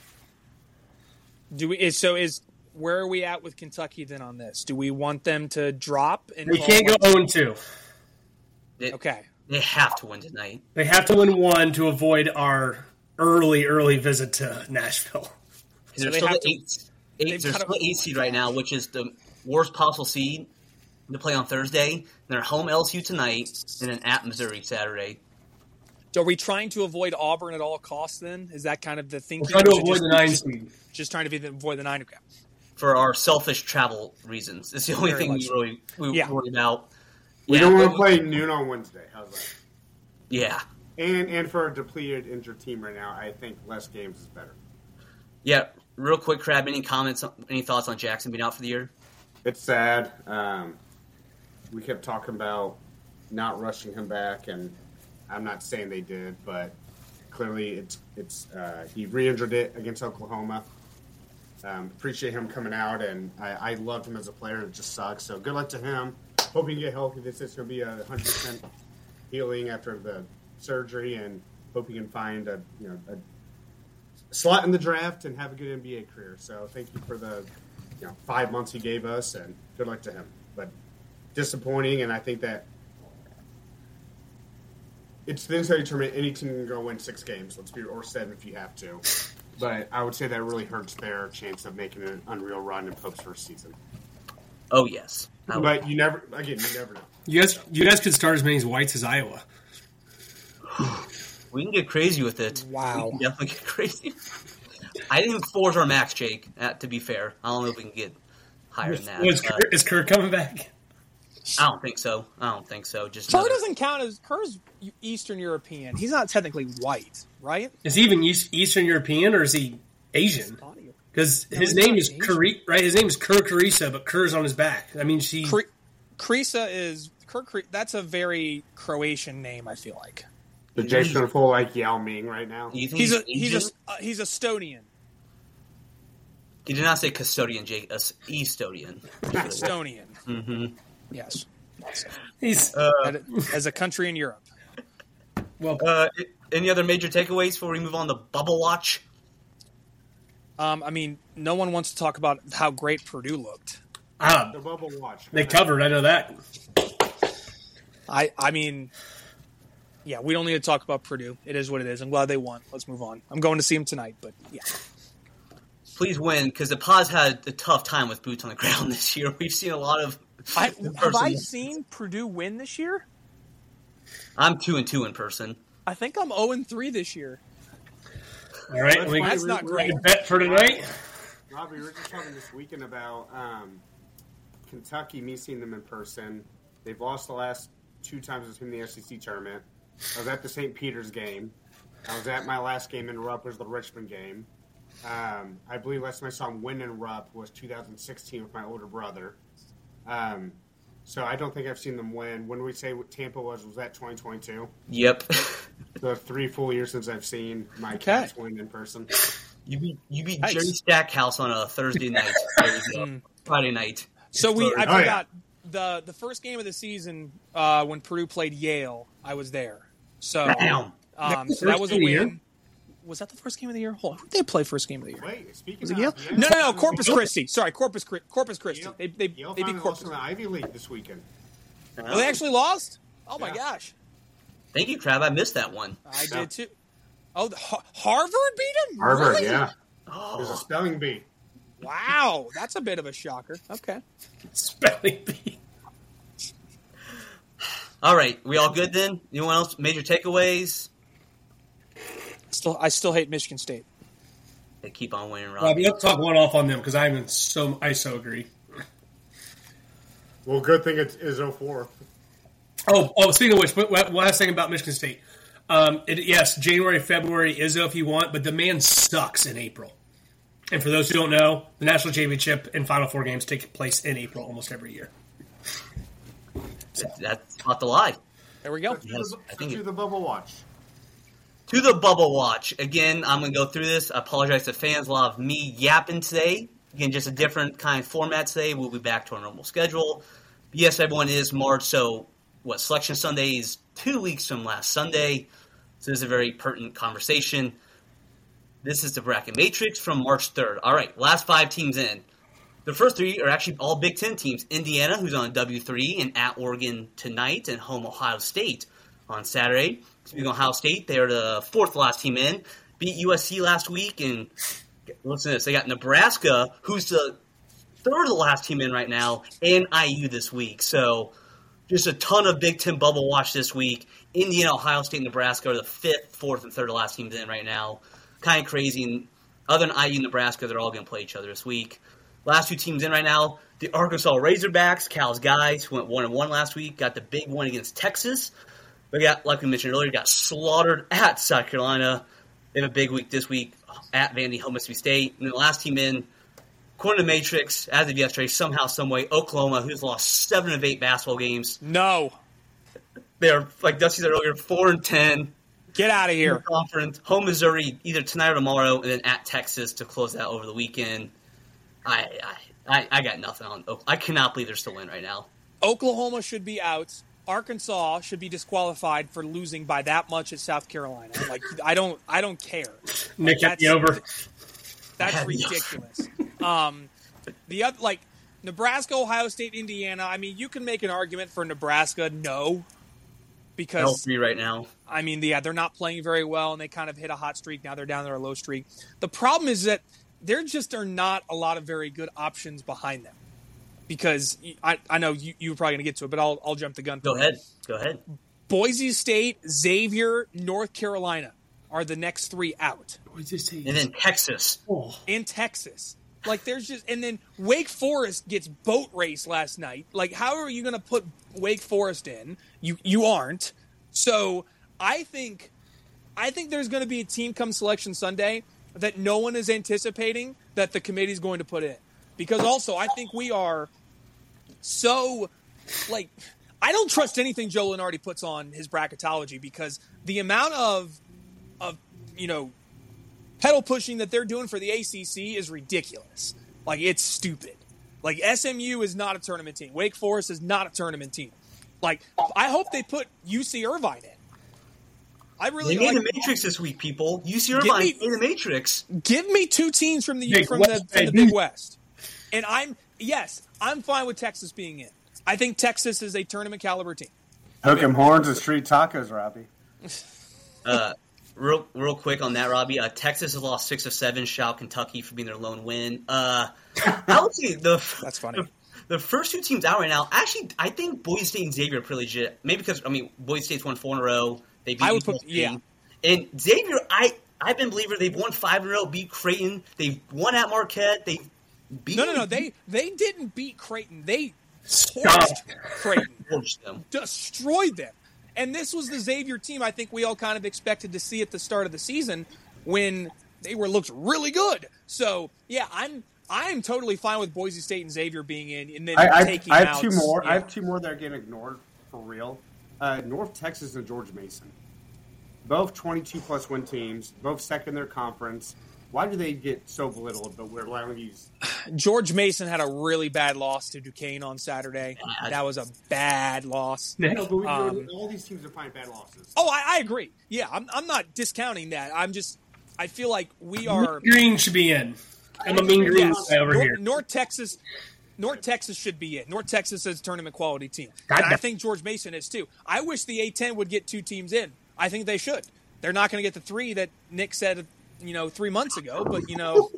Do we? Is, so, is where are we at with Kentucky then on this? Do we want them to drop? And they can't go oh and two. They, okay, they have to win tonight. They have to win one to avoid our early, early visit to Nashville. So they're they still the eight, eight, they're still eight seed right now, which is the worst possible seed to play on Thursday. They're home L S U tonight, and then at Missouri Saturday. So are we trying to avoid Auburn at all costs then? Is that kind of the thinking? We're trying to avoid just, the nine seed. Just trying to avoid the nine. Okay. For our selfish travel reasons. It's the only Very thing we really we yeah. worry about. We yeah, don't want to play noon on Wednesday. How's that? Yeah. And and for a depleted, injured team right now, I think less games is better. Yeah. Real quick, Crab, any comments, any thoughts on Jackson being out for the year? It's sad. Um, we kept talking about not rushing him back, and I'm not saying they did, but clearly it's it's uh, he re-injured it against Oklahoma. um, appreciate him coming out, and I, I loved him as a player. It just sucks. So good luck to him. Hope he can get healthy. This is going to be a hundred percent healing after the surgery, and hope he can find a you know a slot in the draft and have a good N B A career. So thank you for the you know five months he gave us, and good luck to him. But disappointing, and I think that it's the N C double A tournament. Any team can go win six games. Let's be or seven if you have to. But I would say that really hurts their chance of making an unreal run in Pope's first season. Oh yes, but you never again you never know. You guys, you guys could start as many whites as Iowa. We can get crazy with it. Wow. We can definitely get crazy. I didn't forge our max, Jake, uh, to be fair. I don't know if we can get higher than that. Is Uh, Kerr, is Kerr coming back? I don't think so. I don't think so. Just Kerr another- doesn't count as Kerr's Eastern European. He's not technically white, right? Is he even East, Eastern European or is he Asian? Because his No, he's name not is Asian. Kerr, right? His name is Kerr Carissa, but Kerr's on his back. I mean, she. Kri- Krisa is Kerr. Kri- That's a very Croatian name. I feel like The Jake's gonna pull like Yao Ming right now. Do you think he's he's, a he's Asian? a uh, he's Estonian. He did not say custodian, Jake. Uh, Estonian. Estonian. Mm-hmm. Yes. He's Uh, As a country in Europe. well. uh, any other major takeaways before we move on to Bubble Watch? Um, I mean, no one wants to talk about how great Purdue looked. Ah, The bubble watch. they covered. I know that. I I mean, yeah, we don't need to talk about Purdue. It is what it is. I'm glad they won. Let's move on. I'm going to see them tonight, but yeah. Please win, because the Paz had a tough time with boots on the ground this year. We've seen a lot of. I, in have I person. seen Purdue win this year? I'm two and two in person. I think I'm zero and three this year. All right, That's we why That's we- not we- great. bet for tonight. Rob, we were just talking this weekend about um, Kentucky, me seeing them in person. They've lost the last two times it's been the S E C tournament. I was at the Saint Peter's game. I was at my last game in Rupp, was the Richmond game. Um, I believe last time I saw them win in Rupp was two thousand sixteen with my older brother. Um, so I don't think I've seen them win. When we say what Tampa was, was that twenty twenty-two? Yep. The three full years since I've seen my Okay. Cats win in person. You beat you beat Nice. Jerry Stackhouse on a Thursday night. There you go. Mm. Friday night. So we, I Oh, yeah. forgot the the first game of the season uh, when Purdue played Yale. I was there, so Damn. um, so First that was a game of the year? win. Was that the first game of the year? Hold on, who did they play first game of the year? Wait, speaking Was it of Yale? yeah. No, no, no. Corpus Christi. Sorry, Corpus Chri- Corpus Christi. Yale- They they, Yale they beat finally Corpus. lost in the Ivy League this weekend. Oh, they actually lost. Oh my Yeah. gosh, Thank you, Crab. I missed that one. I Yeah. did too. Oh, the, Har- Harvard beat them. Harvard, Really? yeah. There's a Oh, spelling bee. Wow, that's a bit of a shocker. Okay. Spelling bee. all right. We all good then? Anyone else? Major takeaways? Still, I still hate Michigan State. They keep on winning, Rob. Rob, you have to talk one off on them because I'm in so I so agree. Well, good thing it is oh four. Oh, oh. Speaking of which, one one last thing about Michigan State. Um, it, yes, January, February is if you want, but the man sucks in April. And for those who don't know, the national championship and Final Four games take place in April almost every year. That's not the lie. There we go. Yes, I think to it- the bubble watch. To the Bubble Watch. Again, I'm going to go through this. I apologize to fans. A lot of me yapping today. Again, just a different kind of format today. We'll be back to our normal schedule. But yes, everyone is March. So, what, Selection Sunday is two weeks from last Sunday. So, this is a very pertinent conversation. This is the bracket matrix from March third. All right, last five teams in. The first three are actually all Big Ten teams. Indiana, who's on W three, and at Oregon tonight, and home Ohio State on Saturday. Speaking of Ohio State, they're the fourth last team in. Beat U S C last week, and listen to this. They got Nebraska, who's the third to last team in right now, and I U this week. So just a ton of Big Ten bubble watch this week. Indiana, Ohio State, and Nebraska are the fifth, fourth, and third to last teams in right now. Kind of crazy. And other than I U and Nebraska, they're all going to play each other this week. Last two teams in right now, the Arkansas Razorbacks, Cal's guys, who went one and one last week, got the big one against Texas. But got, like we mentioned earlier, got slaughtered at South Carolina. They have a big week this week at Vandy, home Mississippi State. And the last team in, according to Matrix, as of yesterday, somehow, someway, Oklahoma, who's lost seven of eight basketball games. No, They're, like Dusty said earlier, four and ten. get out of here. Conference, home Missouri, either tonight or tomorrow, and then at Texas to close out over the weekend. I, I, I got nothing on. Oh, I cannot believe they're still in right now. Oklahoma should be out. Arkansas should be disqualified for losing by that much at South Carolina. Like I don't, I don't care. Nick, like, that's over. That's ridiculous. um, the other, like Nebraska, Ohio State, Indiana. I mean, you can make an argument for Nebraska. No, because L three right now. I mean, yeah, they're not playing very well, and they kind of hit a hot streak. Now they're down there a low streak. The problem is that there just are not a lot of very good options behind them. Because I, I know you, you were probably going to get to it, but I'll I'll jump the gun. Go ahead. Go ahead. Boise State, Xavier, North Carolina are the next three out. Boise State. And then Texas. Oh. And Texas. Like, there's just... And then Wake Forest gets boat race last night. Like, how are you going to put Wake Forest in? You you aren't. So, I think... I think there's going to be a team come Selection Sunday that no one is anticipating that the committee's going to put in. Because also, I think we are... So, like, I don't trust anything Joe Lunardi puts on his bracketology because the amount of, of you know, pedal pushing that they're doing for the A C C is ridiculous. Like, it's stupid. Like, S M U is not a tournament team. Wake Forest is not a tournament team. Like, I hope they put U C Irvine in. I really they made like, the Matrix this week, people. U C Irvine me, made the Matrix. Give me two teams from the Big from West, the, from the baby. Big West, and I'm yes, I'm fine with Texas being in. I think Texas is a tournament caliber team. Hook 'em horns and street tacos, Robbie. Uh, real, real quick on that, Robbie. Uh, Texas has lost six of seven. Shout Kentucky for being their lone win. Uh, I would say the That's funny. The, the first two teams out right now. Actually, I think Boise State and Xavier are pretty legit. Maybe because I mean Boise State's won four in a row. They beat I would put U T. yeah. And Xavier, I I've been a believer. They've won five in a row. Beat Creighton. They've won at Marquette. They beat No, no, no. They they didn't beat Creighton. They torched Creighton, torched them. destroyed them. And this was the Xavier team I think we all kind of expected to see at the start of the season when they were looked really good. So yeah, I'm I'm totally fine with Boise State and Xavier being in, and then I, I, taking I have out. two more. Yeah. I have two more that are getting ignored for real. Uh, North Texas and George Mason, both twenty-two plus win teams, both second in their conference. Why do they get so belittled? But we're allowing these. George Mason had a really bad loss to Duquesne on Saturday. That was a bad loss. No, but we, Um, all these teams are finding bad losses. Oh, I, I agree. Yeah, I'm, I'm not discounting that. I'm just, I feel like we are. Green should be in. I'm a mean green Yes, guy over North, here. North Texas, North Texas should be in. North Texas is a tournament quality team. God, And I that- think George Mason is too. I wish the A ten would get two teams in. I think they should. They're not going to get the three that Nick said, you know, three months ago. But you know,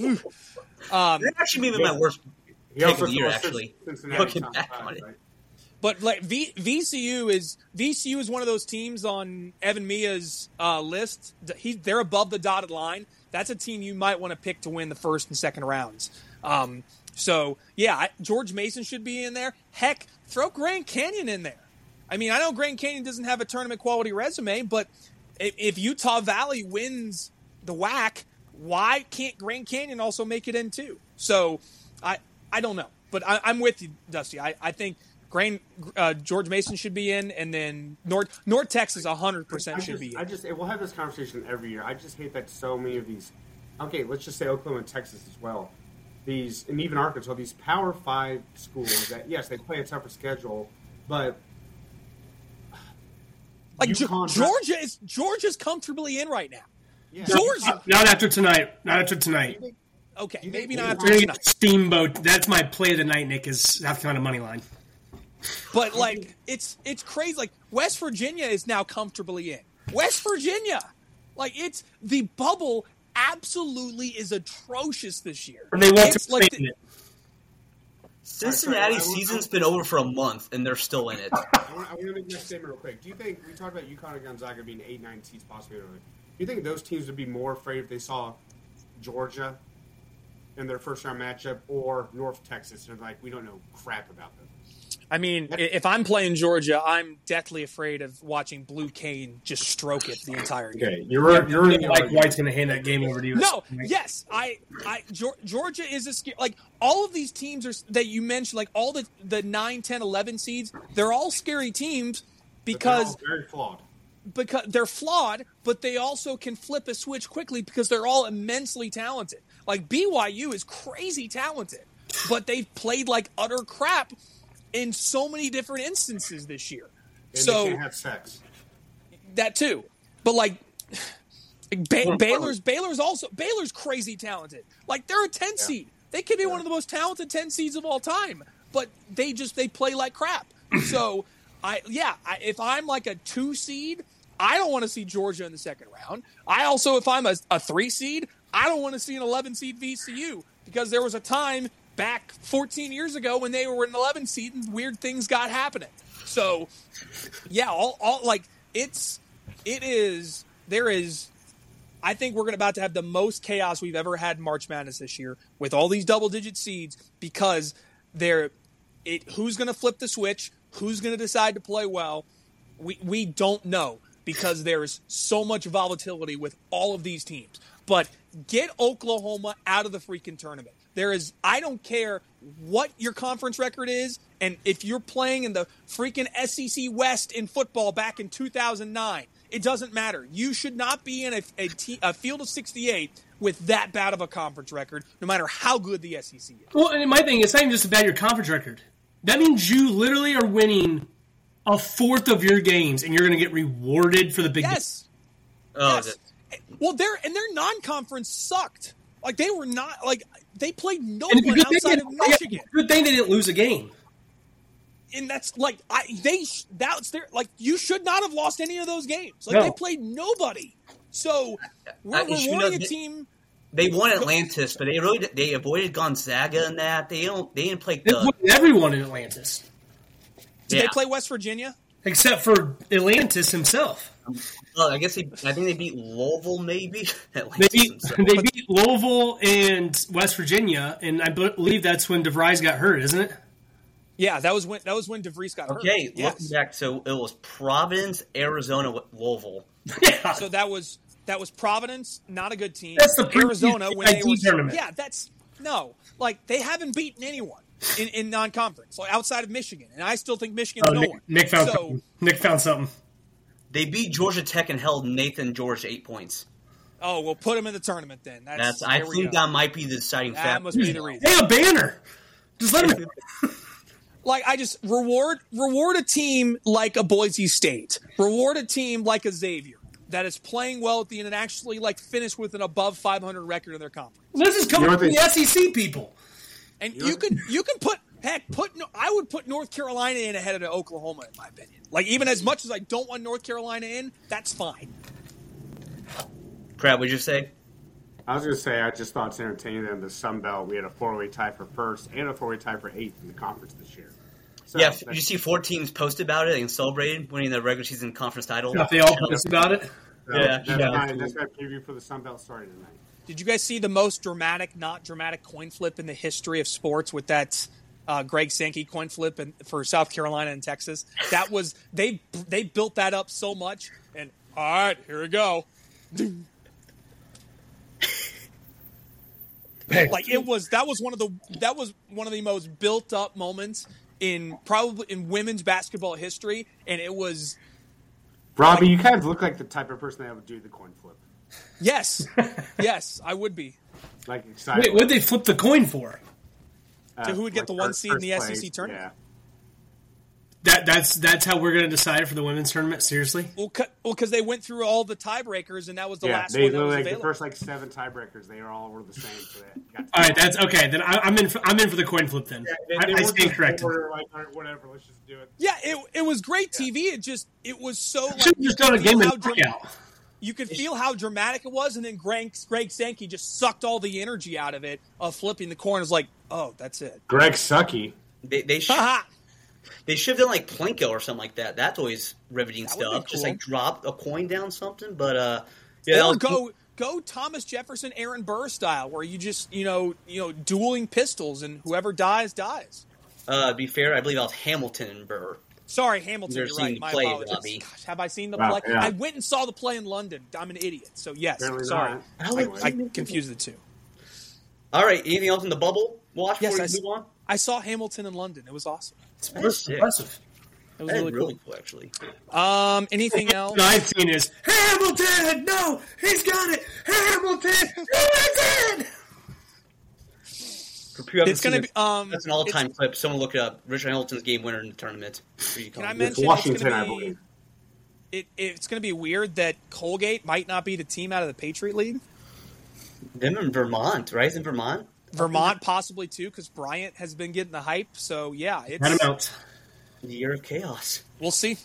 um, They're actually maybe my worst He pick also of the year. saw Actually, Cincinnati looking top back five, on it. right? But like v, VCU is VCU is one of those teams on Evan Mia's uh, list. He, they're above the dotted line. That's a team you might want to pick to win the first and second rounds. Um, so yeah, I, George Mason should be in there. Heck, throw Grand Canyon in there. I mean, I know Grand Canyon doesn't have a tournament quality resume, but if, if Utah Valley wins the W A C, why can't Grand Canyon also make it in too? So I I don't know, but I, I'm with you, Dusty. I, I think. Grand, uh, George Mason should be in, and then North North Texas one hundred percent I should just, be in. I just, we'll have this conversation every year. I just hate that so many of these. Okay, let's just say Oklahoma and Texas as well. These, and even Arkansas, these Power Five schools that yes, they play a tougher schedule, but like Ge- UConn- Georgia is Georgia's comfortably in right now. Yeah. Georgia, Not after tonight. Not after tonight. okay, You maybe think not UConn- after We're gonna tonight, get Steamboat. That's my play of the night, Nick, is South Carolina money line. but like it's it's crazy. Like West Virginia is now comfortably in. West Virginia, like it's the bubble. Absolutely is atrocious this year. Or they want It's to like expand the- it. Cincinnati's Sorry, sorry, I- season's been over for a month, and they're still in it. I want, I want to make this statement real quick. Do you think we talked about UConn and Gonzaga being eight, nine seeds possibly? Early. Do you think those teams would be more afraid if they saw Georgia in their first round matchup or North Texas? And they're like, we don't know crap about them. I mean, i- if I'm playing Georgia, I'm deathly afraid of watching Blue Cane just stroke it the entire game. Okay, you're you're Nick Mike White's going to hand that game over to you. No, yes, I, I, Geor- Georgia is a scare. Like all of these teams are that you mentioned, like all the the nine, ten, eleven seeds, they're all scary teams because very flawed. because they're flawed, but they also can flip a switch quickly because they're all immensely talented. Like B Y U is crazy talented, but they've played like utter crap in so many different instances this year. And so they can't have sex. That too, but like ba- Baylor's Baylor's also Baylor's crazy talented. Like they're a ten yeah. seed. They could be yeah. one of the most talented ten seeds of all time, but they just they play like crap. So I yeah, I, if I'm like a two seed, I don't want to see Georgia in the second round. I also, if I'm a, a three seed, I don't want to see an eleven seed V C U because there was a time back fourteen years ago when they were an eleven seed and weird things got happening. So yeah, all all like it's. It is, there is, I think we're about to have the most chaos we've ever had in March Madness this year with all these double-digit seeds because they're, it, who's going to flip the switch, who's going to decide to play well, we, we don't know because there's so much volatility with all of these teams. But get Oklahoma out of the freaking tournament. There is, I don't care what your conference record is, and if you're playing in the freaking S E C West in football back in two thousand nine, it doesn't matter. You should not be in a, a, te- a field of sixty-eight with that bad of a conference record, no matter how good the S E C is. Well, and my thing, it's not even just about your conference record. That means you literally are winning a fourth of your games, and you're going to get rewarded for the big Yes. Game. Oh, yes. Well, their and their non-conference sucked. Like, they were not, like, they played no one outside of Michigan. Good thing they didn't lose a game. And that's like I they that's their like you should not have lost any of those games. Like no. they played nobody. So we're uh, rewarding a team. They won Atlantis, but they really they avoided Gonzaga and that. They don't they didn't play. They the, put everyone in Atlantis. Did yeah. they play West Virginia? Except for Atlantis himself. Well, I guess they, I think they beat Louisville, maybe. They beat, they beat Louisville and West Virginia, and I believe that's when DeVries got hurt, isn't it? Yeah, that was when that was when DeVries got okay, hurt. Okay, yes. looking back, so it was Providence, Arizona, Louisville. Yeah. So that was that was Providence, not a good team. That's the Arizona when they were tournament. Yeah, that's no, like they haven't beaten anyone in, in non-conference, like outside of Michigan, and I still think Michigan's oh, no Nick, one. Nick found so, something. Nick found something. They beat Georgia Tech and held Nathan George eight points. Oh, we'll put him in the tournament then. That's, That's I think that might be the deciding that factor. must be the reason. Hey, a banner. Just let him. Like, I just reward reward a team like a Boise State. Reward a team like a Xavier that is playing well at the end and actually, like, finish with an above five hundred record in their conference. This is coming You know from what the S E C people. And you can you can put heck put I would put North Carolina in ahead of Oklahoma in my opinion. Like, even as much as I don't want North Carolina in, that's fine. Crab, what'd you say? I was going to say, I just thought it's entertaining that in the Sun Belt we had a four-way tie for first and a four-way tie for eighth in the conference this year. So yeah, did you see four teams post about it and celebrated winning the regular season conference title? If they all post about it. So Yeah, that's, yeah. my, that's my preview for the Sun Belt starting tonight. Did you guys see the most dramatic, not dramatic coin flip in the history of sports with that uh, Greg Sankey coin flip in, for South Carolina and Texas? That was they they built that up so much. And all right, here we go. Like it was that was one of the that was one of the most built up moments in probably in women's basketball history, and it was. Robbie, you kind of look like the type of person that would do the coin flip. Yes, yes, I would be. Like excited. Wait, what'd they flip the coin for? Uh, to who would get like the one first- seed in the first S E C place, tournament? Yeah. That that's that's how we're going to decide for the women's tournament. Seriously. Well, because well, they went through all the tiebreakers, and that was the Yeah, last they one that was literally like the available. first like seven tiebreakers. They all were the same. So they got All right, that's okay. Then I, I'm in. For, I'm in for the coin flip. Then They, I, they I weren't stand just corrected. order, like, all right, whatever, let's just do it. Yeah, it it was great T V. It just it was so like, Should have you just done a could feel game how of dra- knockout. You could feel how dramatic it was, and then Greg Greg Sankey just sucked all the energy out of it of flipping the coin. It was like, oh, that's it. Greg Sucky. They they sh- Ha they should have done like Plinko or something like that. That's always riveting That would stuff. be Just cool. like drop a coin down something. But uh, yeah, that Or was- go go Thomas Jefferson, Aaron Burr style, where you just you know you know dueling pistols, and whoever dies dies. Uh, to be fair, I believe I was Hamilton and Burr. Sorry, Hamilton, You've you're seen right. the My play, apologies. Robbie. Gosh, have I seen the Wow, play? yeah. I went and saw the play in London. I'm an idiot. So yes, Apparently sorry. not. I I, I confused the two. All right, anything else in the bubble? Watch Yes, before I, you s- move on. I saw Hamilton in London. It was awesome. That's sick. Impressive. It was That is really, really cool. cool, actually. Um, anything else? What I've seen is Hamilton. No, he's got it. Hamilton. Hamilton. For Purdue, It's going to be. Um, that's an all-time it's- clip. Someone look it up. Richard Hamilton's game winner in the tournament. Can I With mention Washington, it's I going to be? believe. It, it's going to be weird that Colgate might not be the team out of the Patriot League. Them in Vermont, right? In Vermont. Vermont possibly too, because Bryant has been getting the hype. So yeah, it's Had him out. The year of chaos. we'll see.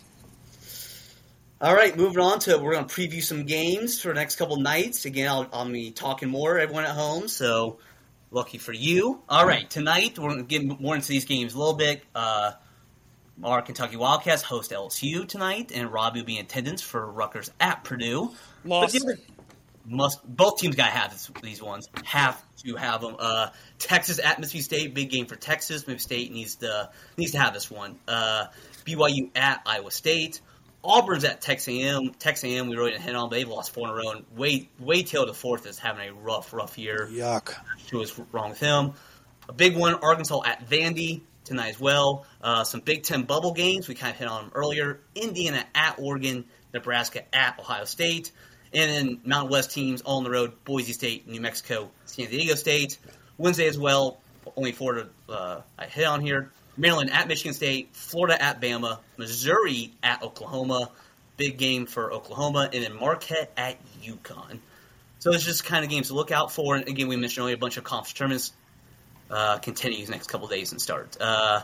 All right, moving on to we're going to preview some games for the next couple nights. Again, I'll, I'll be talking more, everyone at home, so lucky for you. All right, tonight we're going to get more into these games a little bit. Uh, our Kentucky Wildcats host L S U tonight, and Robbie will be in attendance for Rutgers at Purdue. Lost. But the other- Must both teams got to have this, these ones. Have to have them. Uh, Texas at Mississippi State, big game for Texas. Mississippi State needs to needs to have this one. Uh, B Y U at Iowa State. Auburn's at Texas A and M. Texas A and M, we really didn't hit on. They've lost four in a row. And Wade, Wade Taylor the fourth is having a rough, rough year. Yuck. See what's wrong with him. A big one, Arkansas at Vandy tonight as well. Uh, some Big Ten bubble games. We kind of hit on them earlier. Indiana at Oregon. Nebraska at Ohio State. And then Mountain West teams all on the road. Boise State, New Mexico, San Diego State. Wednesday as well. Only four to uh, I hit on here. Maryland at Michigan State, Florida at Bama, Missouri at Oklahoma, big game for Oklahoma, and then Marquette at UConn. So it's just kind of games to look out for. And again, we mentioned earlier a bunch of conference tournaments uh, continues next couple days and start. Uh,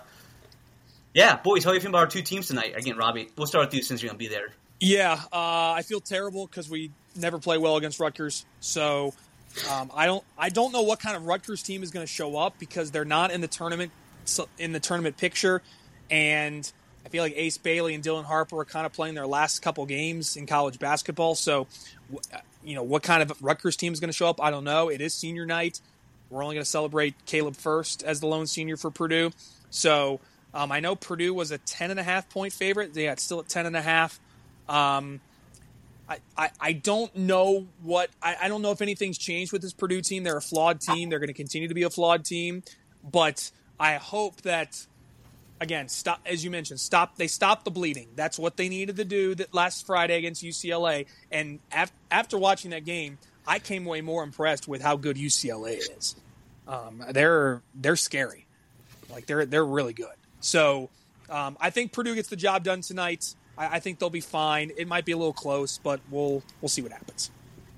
yeah, boys, how are you feeling about our two teams tonight? Again, Robbie, we'll start with you since you're going to be there. Yeah, uh, I feel terrible because we never play well against Rutgers. So um, I don't I don't know what kind of Rutgers team is going to show up because they're not in the tournament in the tournament picture, and I feel like Ace Bailey and Dylan Harper are kind of playing their last couple games in college basketball. So, you know, what kind of Rutgers team is going to show up? I don't know. It is senior night. We're only going to celebrate Caleb first as the lone senior for Purdue. So um, I know Purdue was a ten and a half point favorite. Yeah, it's still at ten and a half. Um, I, I, I don't know what I, I don't know if anything's changed with this Purdue team. They're a flawed team. They're going to continue to be a flawed team, but I hope that, again, stop as you mentioned, stop. They stopped the bleeding. That's what they needed to do that last Friday against U C L A. And af- after watching that game, I came away more impressed with how good U C L A is. Um, they're they're scary, like they're they're really good. So um, I think Purdue gets the job done tonight. I, I think they'll be fine. It might be a little close, but we'll we'll see what happens.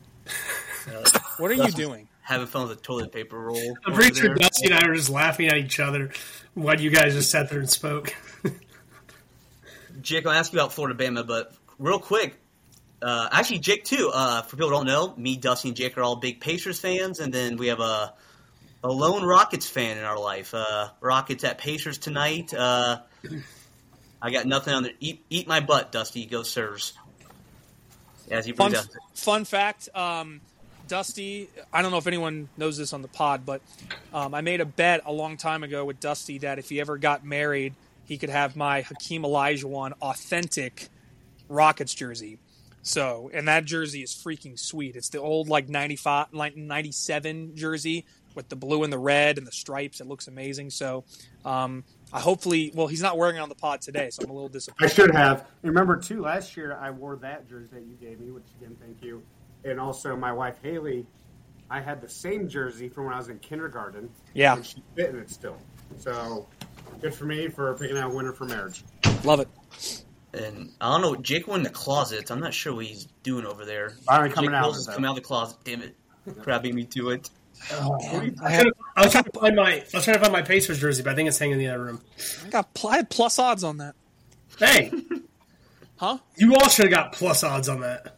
Uh, What are you doing? Having fun with the toilet paper roll. I'm over pretty sure there. Dusty and I were just laughing at each other while you guys just sat there and spoke. Jake, I'll ask you about Florida Bama, but real quick, uh, actually, Jake too. Uh, for people who don't know, me, Dusty, and Jake are all big Pacers fans, and then we have a a lone Rockets fan in our life. Uh, Rockets at Pacers tonight. Uh, I got nothing on there. Eat, eat my butt, Dusty. Go Sirs. As he Fun, brings up. fun fact, um, Dusty, I don't know if anyone knows this on the pod, but um, I made a bet a long time ago with Dusty that if he ever got married, he could have my Hakeem Olajuwon authentic Rockets jersey. So, and that jersey is freaking sweet. It's the old like ninety-five, like ninety-seven jersey with the blue and the red and the stripes. It looks amazing. So, um, I hopefully, well, he's not wearing it on the pod today, so I'm a little I disappointed. should have. Remember, too, last year I wore that jersey that you gave me, which, again, thank you. And also my wife, Haley, I had the same jersey from when I was in kindergarten. Yeah. And she fit in it still. So, good for me for picking out a winner for marriage. Love it. And I don't know, Jake went in the closet. I'm not sure what he's doing over there. Finally coming Jake out of Mills it, is though. coming out of the closet. Damn it. Grabbing me to it. I, I had, was trying to find my I was trying to find my Pacers jersey, but I think it's hanging in the other room. I got pl- I had plus odds on that. Hey, Huh? you all should have got plus odds on that.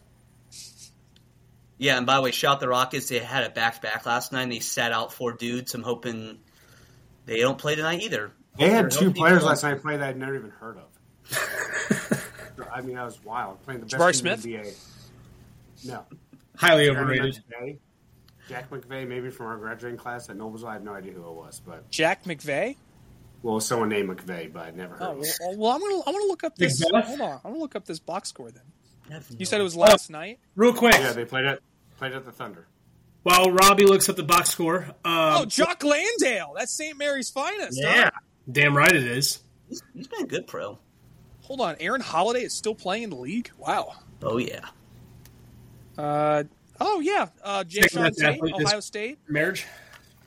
Yeah, and by the way, shout out the Rockets. They had a back-to-back last night, and they sat out four dudes. I'm hoping they don't play tonight either. They had They're two hoping players they last night play that I'd never even heard of. I mean, that was wild. Playing the best Jabari team in Smith? the N B A. No. Highly Aaron overrated. McVay, Jack McVay, maybe from our graduating class at Noblesville. I have no idea who it was, but Jack McVay? well, someone named McVay, but I never heard Oh, of well, it. oh, well I'm gonna I'm gonna look up this. McBeth? Hold on, I'm gonna look up this box score then. I have You no said it was idea. last night. Real quick, Yeah, they played at played at the Thunder. while Robbie looks up the box score, um, Oh, Jock Landale. That's Saint Mary's finest. huh? Yeah, damn right it is. He's, he's been a good pro. Hold on, Aaron Holiday is still playing in the league. Wow. Oh, yeah. Uh. Oh yeah. Uh. Jay Second Sean best Tate, athlete this- Ohio State. Marriage.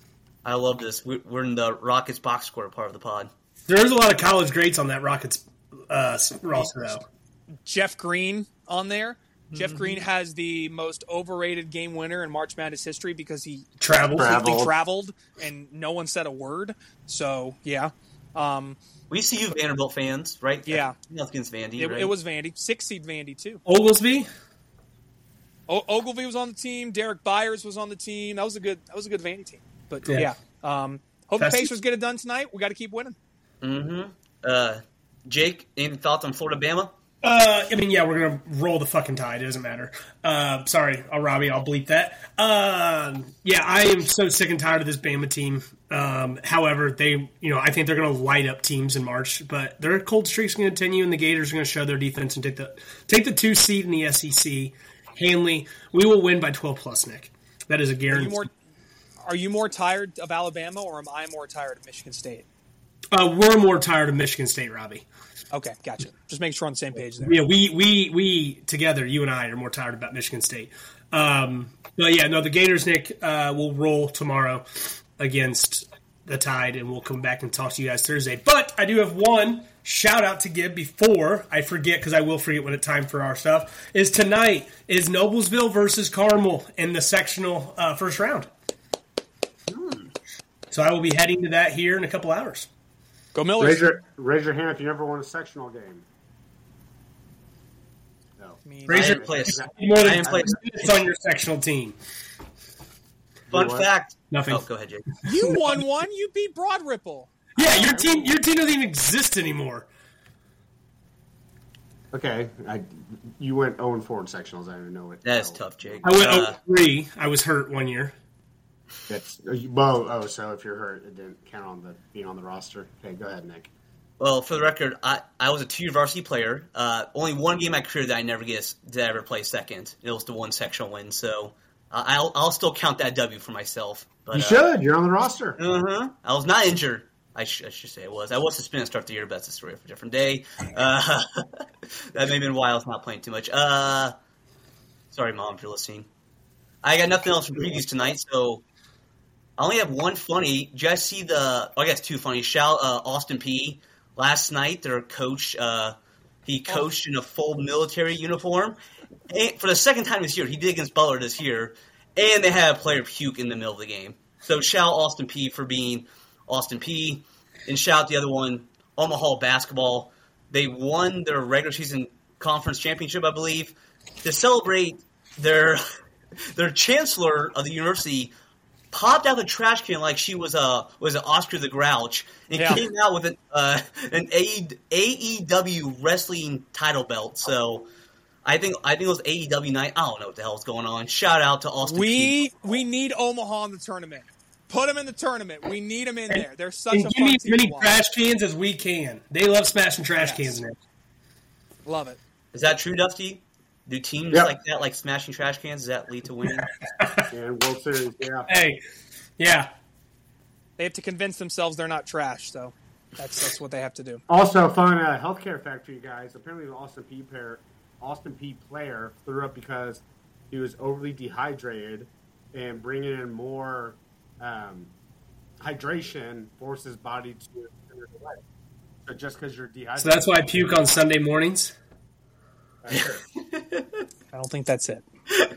I love this. We- We're in the Rockets box score part of the pod. There's a lot of college greats on that Rockets uh, roster, though. Jeff Green on there. Jeff Green has the most overrated game winner in March Madness history because he Traveled. completely Traveled. traveled and no one said a word. So, yeah. Um, We see you Vanderbilt fans, right? Yeah. Nothing against Vandy, it, right? it was Vandy. Six seed Vandy, too. Oglesby? O- Ogilvy was on the team. Derek Byers was on the team. That was a good that was a good Vandy team. But, Yeah. yeah. Um, hope That's- the Pacers get it done tonight. We got to keep winning. Mm-hmm. Uh, Jake, any thoughts on Florida-Bama? Uh, I mean, yeah, we're going to roll the fucking tide. It doesn't matter. Uh, sorry, uh, Robbie, I'll bleep that. Um, yeah, I am so sick and tired of this Bama team. Um, however, they, you know, I think they're going to light up teams in March, but their cold streak's going to continue, and the Gators are going to show their defense and take the take the two seed in the S E C. Hanley, we will win by twelve plus, Nick. That is a Are guarantee. you more Are you more tired of Alabama or am I more tired of Michigan State? Uh, we're more tired of Michigan State, Robbie. Okay, gotcha. Just make sure we're on the same page there. Yeah, we we we together, you and I, are more tired about Michigan State. Um, but yeah, no, the Gators, Nick, uh, will roll tomorrow against the Tide, and we'll come back and talk to you guys Thursday. But I do have one shout out to give before I forget, because I will forget when it's time for our stuff. Is tonight is Noblesville versus Carmel in the sectional uh, first round. So I will be heading to that here in a couple hours. Go Millers. Raise your, raise your hand if you never won a sectional game. No. I mean, Raise I your didn't play a- more I than didn't play- it's on your sectional team. Fun what? fact. Nothing. Oh, go ahead, Jake. You won one. You beat Broad Ripple. Yeah, your team your team doesn't even exist anymore. Okay, I, you went oh and four in sectionals. I don't even know it. That is so tough, Jake. I went Uh, oh three. I was hurt one year. That's well. Oh, so if you're hurt, it didn't count on the being on the roster. Okay, go ahead, Nick. Well, for the record, I, I was a two-year varsity player. Uh, only one game in my career that I never get did I ever play second. It was the one sectional win, so uh, I'll I'll still count that W for myself. But, You uh, should. You're on the roster. Uh-huh. I was not injured. I, sh- I should say I was. I was suspended to start the year, but that's a story for a different day. Uh, that may have been why I was not playing too much. Uh, sorry, Mom, if you're listening. I got nothing else from previews tonight, so I only have one funny. Did you guys see the – oh, I guess two funny. Shout uh, Austin P. Last night, their coach uh, – he coached in a full military uniform. And for the second time this year. He did against Butler this year. And they had a player puke in the middle of the game. So shout Austin P for being Austin P. And shout the other one, Omaha basketball. They won their regular season conference championship, I believe. To celebrate, their their chancellor of the university popped out the trash can like she was a was an Oscar the Grouch and Yeah. came out with an uh, an A E W wrestling title belt. So I think I think it was A E W night. I don't know what the hell's going on. Shout out to Austin P. We we need Omaha in the tournament. Put them in the tournament. We need them in there. They're such And a give fun me as team many to watch. trash cans as we can. They love smashing trash Yes. cans, Nick. Love it. Is that true, Dusty? Do teams Yep. like that, like smashing trash cans, does that lead to winning? And World Series, yeah. Hey, yeah. They have to convince themselves they're not trash. So that's that's what they have to do. Also, fun uh, healthcare fact for you guys. Apparently, the Austin P player, Austin P player threw up because he was overly dehydrated, and bringing in more um, hydration forces his body to finish the life. So just because you're dehydrated, So that's why I puke on Sunday mornings. I don't think that's it.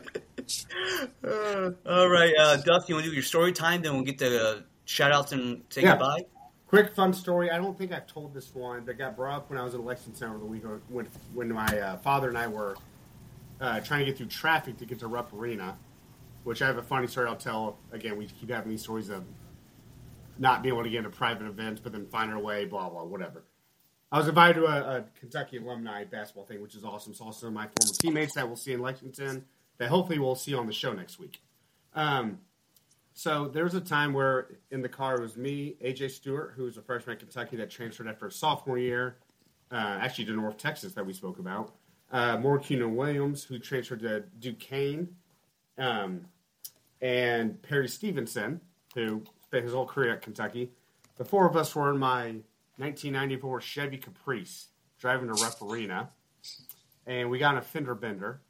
Uh, all right, uh, Dusty, you want to do your story time? Then we'll get the uh, shout outs and say Yeah. goodbye. Quick fun story. I don't think I've told this one, but got brought up when I was in Lexington over the weekend when when my uh, father and I were uh, trying to get through traffic to get to Rupp Arena. Which I have a funny story I'll tell. Again, we keep having these stories of not being able to get into private events, but then find our way, blah blah, whatever. I was invited to a, a Kentucky alumni basketball thing, which is awesome. Saw some of my former teammates that we'll see in Lexington that hopefully we'll see on the show next week. Um, so there was a time where in the car it was me, A J Stewart, who was a freshman at Kentucky that transferred after a sophomore year, uh, actually to North Texas that we spoke about. Uh, Morcuno Williams, who transferred to Duquesne, um, and Perry Stevenson, who spent his whole career at Kentucky. The four of us were in my nineteen ninety-four Chevy Caprice, driving to Rupp Arena, and we got in a fender bender.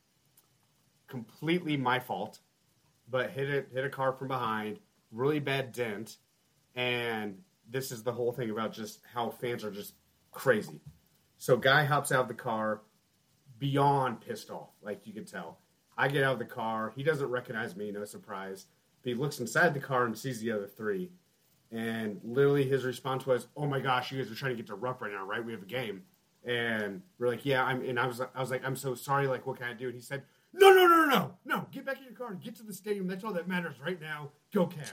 Completely my fault, but hit it hit a car from behind, really bad dent, And this is the whole thing about just how fans are just crazy. So guy hops out of the car, beyond pissed off, like you could tell. I get out of the car. He doesn't recognize me, no surprise. But he looks inside the car and sees the other three. And literally his response was, "Oh my gosh, you guys are trying to get to Rupp right now, right? We have a game." And we're like, "Yeah." I'm, and I was, I was like, "I'm so sorry. Like, what can I do?" And he said, "No, no, no, no, no. Get back in your car and get to the stadium. That's all that matters right now. Go Cavs."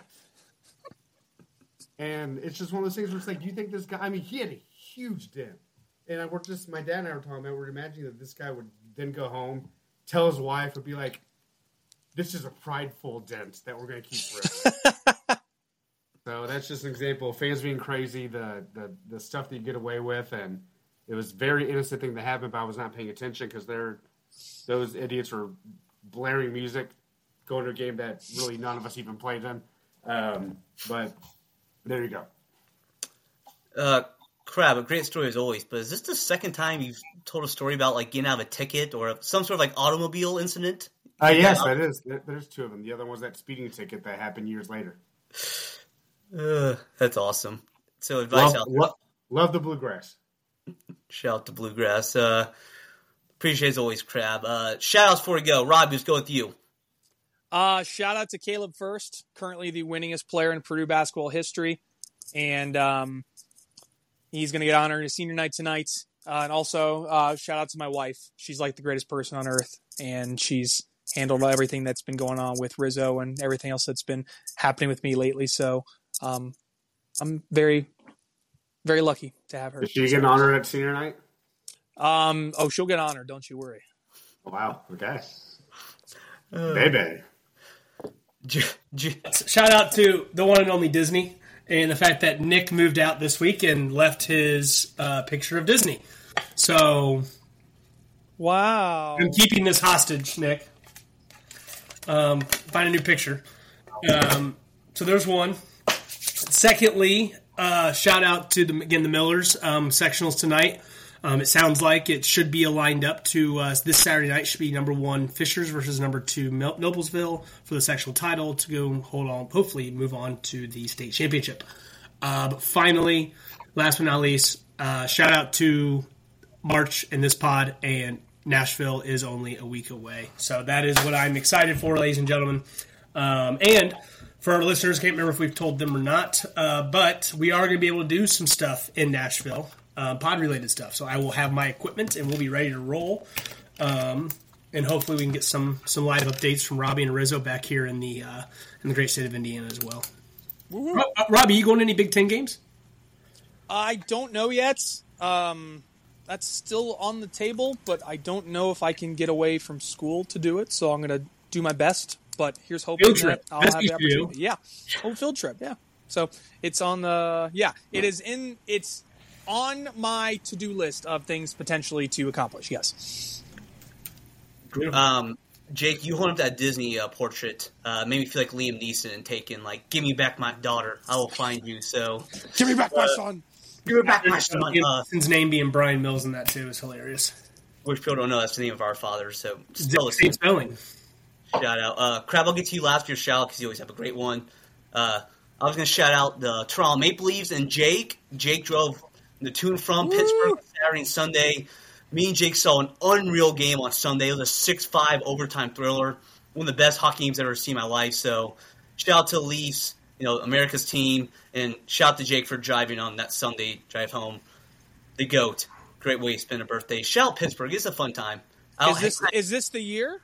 And it's just one of those things where it's like, do you think this guy? I mean, he had a huge dent. And I, we're just, my dad and I were talking about, we're imagining that this guy would then go home, tell his wife, would be like, "This is a prideful dent that we're going to keep forever." So that's just an example of fans being crazy, the, the the stuff that you get away with, and it was a very innocent thing that happened, but I was not paying attention because they're those idiots were blaring music, going to a game that really none of us even played in. Um, but there you go. Uh, Crab, a great story as always, but is this the second time you've told a story about like getting out of a ticket or some sort of like automobile incident? Uh, yes, that is. There's two of them. The other one was that speeding ticket that happened years later. Uh, that's awesome. So advice love, out there. Love, love the bluegrass. Shout out to Bluegrass. Uh, appreciate as always, Crab. Uh, shout outs before we go. Rob, let's go with you. Uh, shout out to Caleb First, currently the winningest player in Purdue basketball history. And um, he's going to get honored at senior night tonight. Uh, and also, uh, shout out to my wife. She's like the greatest person on earth. And she's handled everything that's been going on with Rizzo and everything else that's been happening with me lately. So um, I'm very, very lucky to have her. Is she getting honored at senior night? Um, oh, she'll get honored. Don't you worry. Oh, wow. Okay. Uh, Baby. J- J- Shout out to the one and only Disney and the fact that Nick moved out this week and left his uh, picture of Disney. So, wow. I'm keeping this hostage, Nick. Um, find a new picture. Um, so there's one. Secondly, uh, shout out to the again the Millers um, sectionals tonight. Um, it sounds like it should be aligned up to uh, this Saturday night. Should be number one Fishers versus number two Mil- Noblesville for the sectional title to go hold on. Hopefully, move on to the state championship. Uh, but finally, last but not least, uh, shout out to March and this pod, and Nashville is only a week away. So that is what I'm excited for, ladies and gentlemen. Um, and for our listeners, can't remember if we've told them or not, uh, but we are going to be able to do some stuff in Nashville. Uh, pod-related stuff. So I will have my equipment, and we'll be ready to roll. Um, and hopefully we can get some some live updates from Robbie and Rizzo back here in the uh, in the great state of Indiana as well. Ro- uh, Robbie, you going to any Big Ten games? I don't know yet. Um, that's still on the table, but I don't know if I can get away from school to do it. So I'm going to do my best. But here's hoping field that trip. I'll That's have the good for you. opportunity. Yeah, whole field trip. Yeah. So it's on the yeah. It is in it's. on my to-do list of things potentially to accomplish, yes. Um, Jake, you holding up that Disney uh, portrait uh, made me feel like Liam Neeson and taken, like, give me back my daughter. I will find you, so. Give me back my son. Give me back my son. Uh, His name being Brian Mills in that, too, is hilarious. Which people don't know, that's the name of our father, so. It's the same spelling. Shout out. Uh, Crab, I'll get to you last for your shout because you always have a great one. Uh, I was going to shout out the Toronto Maple Leafs and Jake. Jake drove the to and from Woo! Pittsburgh Saturday and Sunday. Me and Jake saw an unreal game on Sunday. It was a six five overtime thriller. One of the best hockey games I've ever seen in my life. So shout out to the Leafs, you know, America's team, and shout out to Jake for driving on that Sunday drive home. The GOAT. Great way to spend a birthday. Shout out Pittsburgh. It's a fun time. I Is this, is this the year?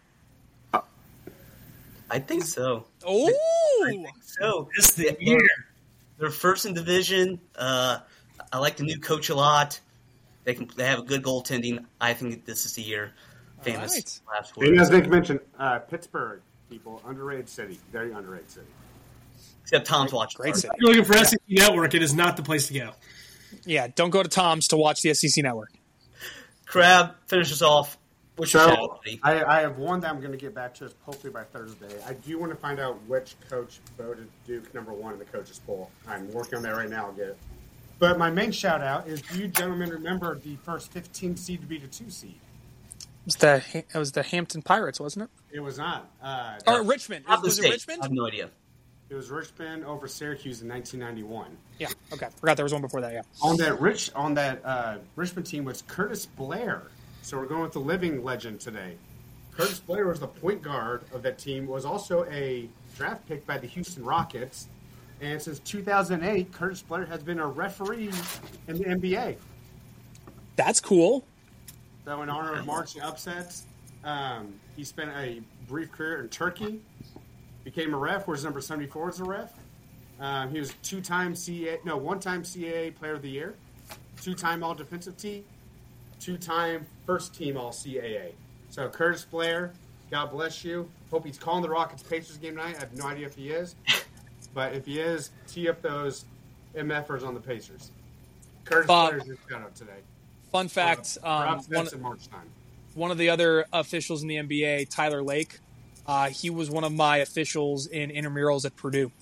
I think so. Oh! I think so. This the year. They're first in division. Uh, I like the new coach a lot. They can they have a good goaltending. I think this is the year. Famous right. last word. And as Nick mentioned, uh, Pittsburgh, people, underrated city. Very underrated city. Except Tom's watching. Great city. If you're looking for S E C Network, it is not the place to go. Yeah, don't go to Tom's to watch the S E C Network. Crab, finish us off. What's your So shout, buddy? I, I have one that I'm going to get back to us hopefully by Thursday. I do want to find out which coach voted Duke number one in the coaches poll. I'm working on that right now. I'll get it. But my main shout out is: do you gentlemen remember the first fifteen seed to be the two seed? It was the it was the Hampton Pirates, wasn't it? It was not. Uh, Or Richmond? Not the Was it state. Richmond? I have no idea. It was Richmond over Syracuse in nineteen ninety-one. Yeah, okay. Forgot there was one before that, yeah. On that rich on that uh, Richmond team was Curtis Blair. So we're going with the living legend today. Curtis Blair was the point guard of that team, was also a draft pick by the Houston Rockets. And since two thousand eight, Curtis Blair has been a referee in the N B A. That's cool. So in honor of marching upsets, um, he spent a brief career in Turkey, became a ref, where's number seventy-four as a ref. Um, he was two-time C A A, no, one-time C A A Player of the Year, two-time All-Defensive Team, two-time first-team All-C A A. So Curtis Blair, God bless you. Hope he's calling the Rockets-Pacers game tonight. I have no idea if he is. But if he is, tee up those MFers on the Pacers. Curtis Bob, Blair's your shout-out today. Fun fact, Uh, um, perhaps one, that's in March time. one of the other officials in the N B A, Tyler Lake, uh, he was one of my officials in intramurals at Purdue.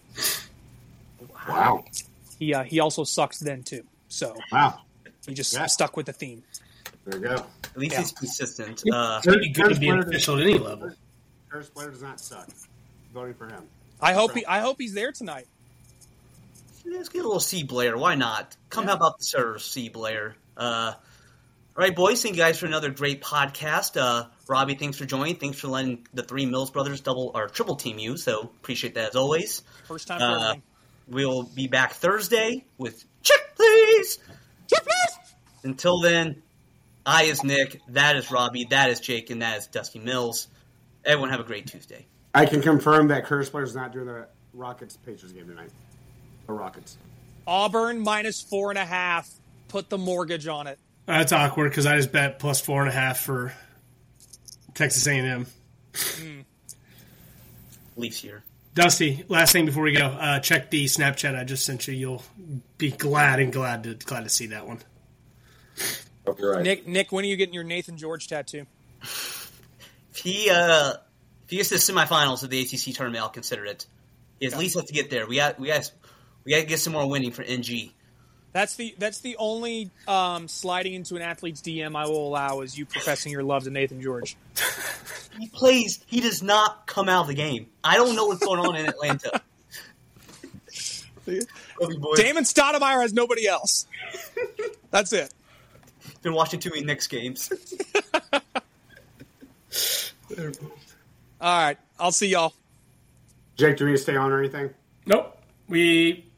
Wow. He uh, he also sucks then, too. So Wow. he just Yeah. stuck with the theme. There you go. At least Yeah. he's consistent. Uh, It'd be good to be an official at any level. Curtis Blair does not suck. Voting for him. I hope he I hope he's there tonight. let's get a little C. Blair. Why not? Come help out the serve, C. Blair. Uh, all right, boys. Thank you guys for another great podcast. Uh, Robbie, thanks for joining. Thanks for letting the three Mills brothers double or triple team you. So appreciate that as always. First time for Uh, everything. we'll be back Thursday with Check Please. Check please! Until then, I is Nick, that is Robbie, that is Jake, and that is Dusty Mills. Everyone have a great Tuesday. I can confirm that Curtis Blair is not doing the Rockets-Pacers game tonight. The Rockets. Auburn minus four and a half. Put the mortgage on it. That's awkward because I just bet plus four and a half for Texas A and M. Mm. Leafs here. Dusty, last thing before we go, uh, check the Snapchat I just sent you. You'll be glad and glad to glad to see that one. Hope you're right. Nick, Nick, when are you getting your Nathan George tattoo? If he uh, if he gets to the semifinals of the A C C tournament, I'll consider it. He at least has to get there. We got we got we got to get some more winning for N G. That's the that's the only um, sliding into an athlete's D M I will allow is you professing your love to Nathan George. He plays. He does not come out of the game. I don't know what's going on in Atlanta. Love you, boys. Damon Stoudemire has nobody else. That's it. Been watching too many Knicks games. All right. I'll see y'all. Jake, do we need to stay on or anything? Nope. We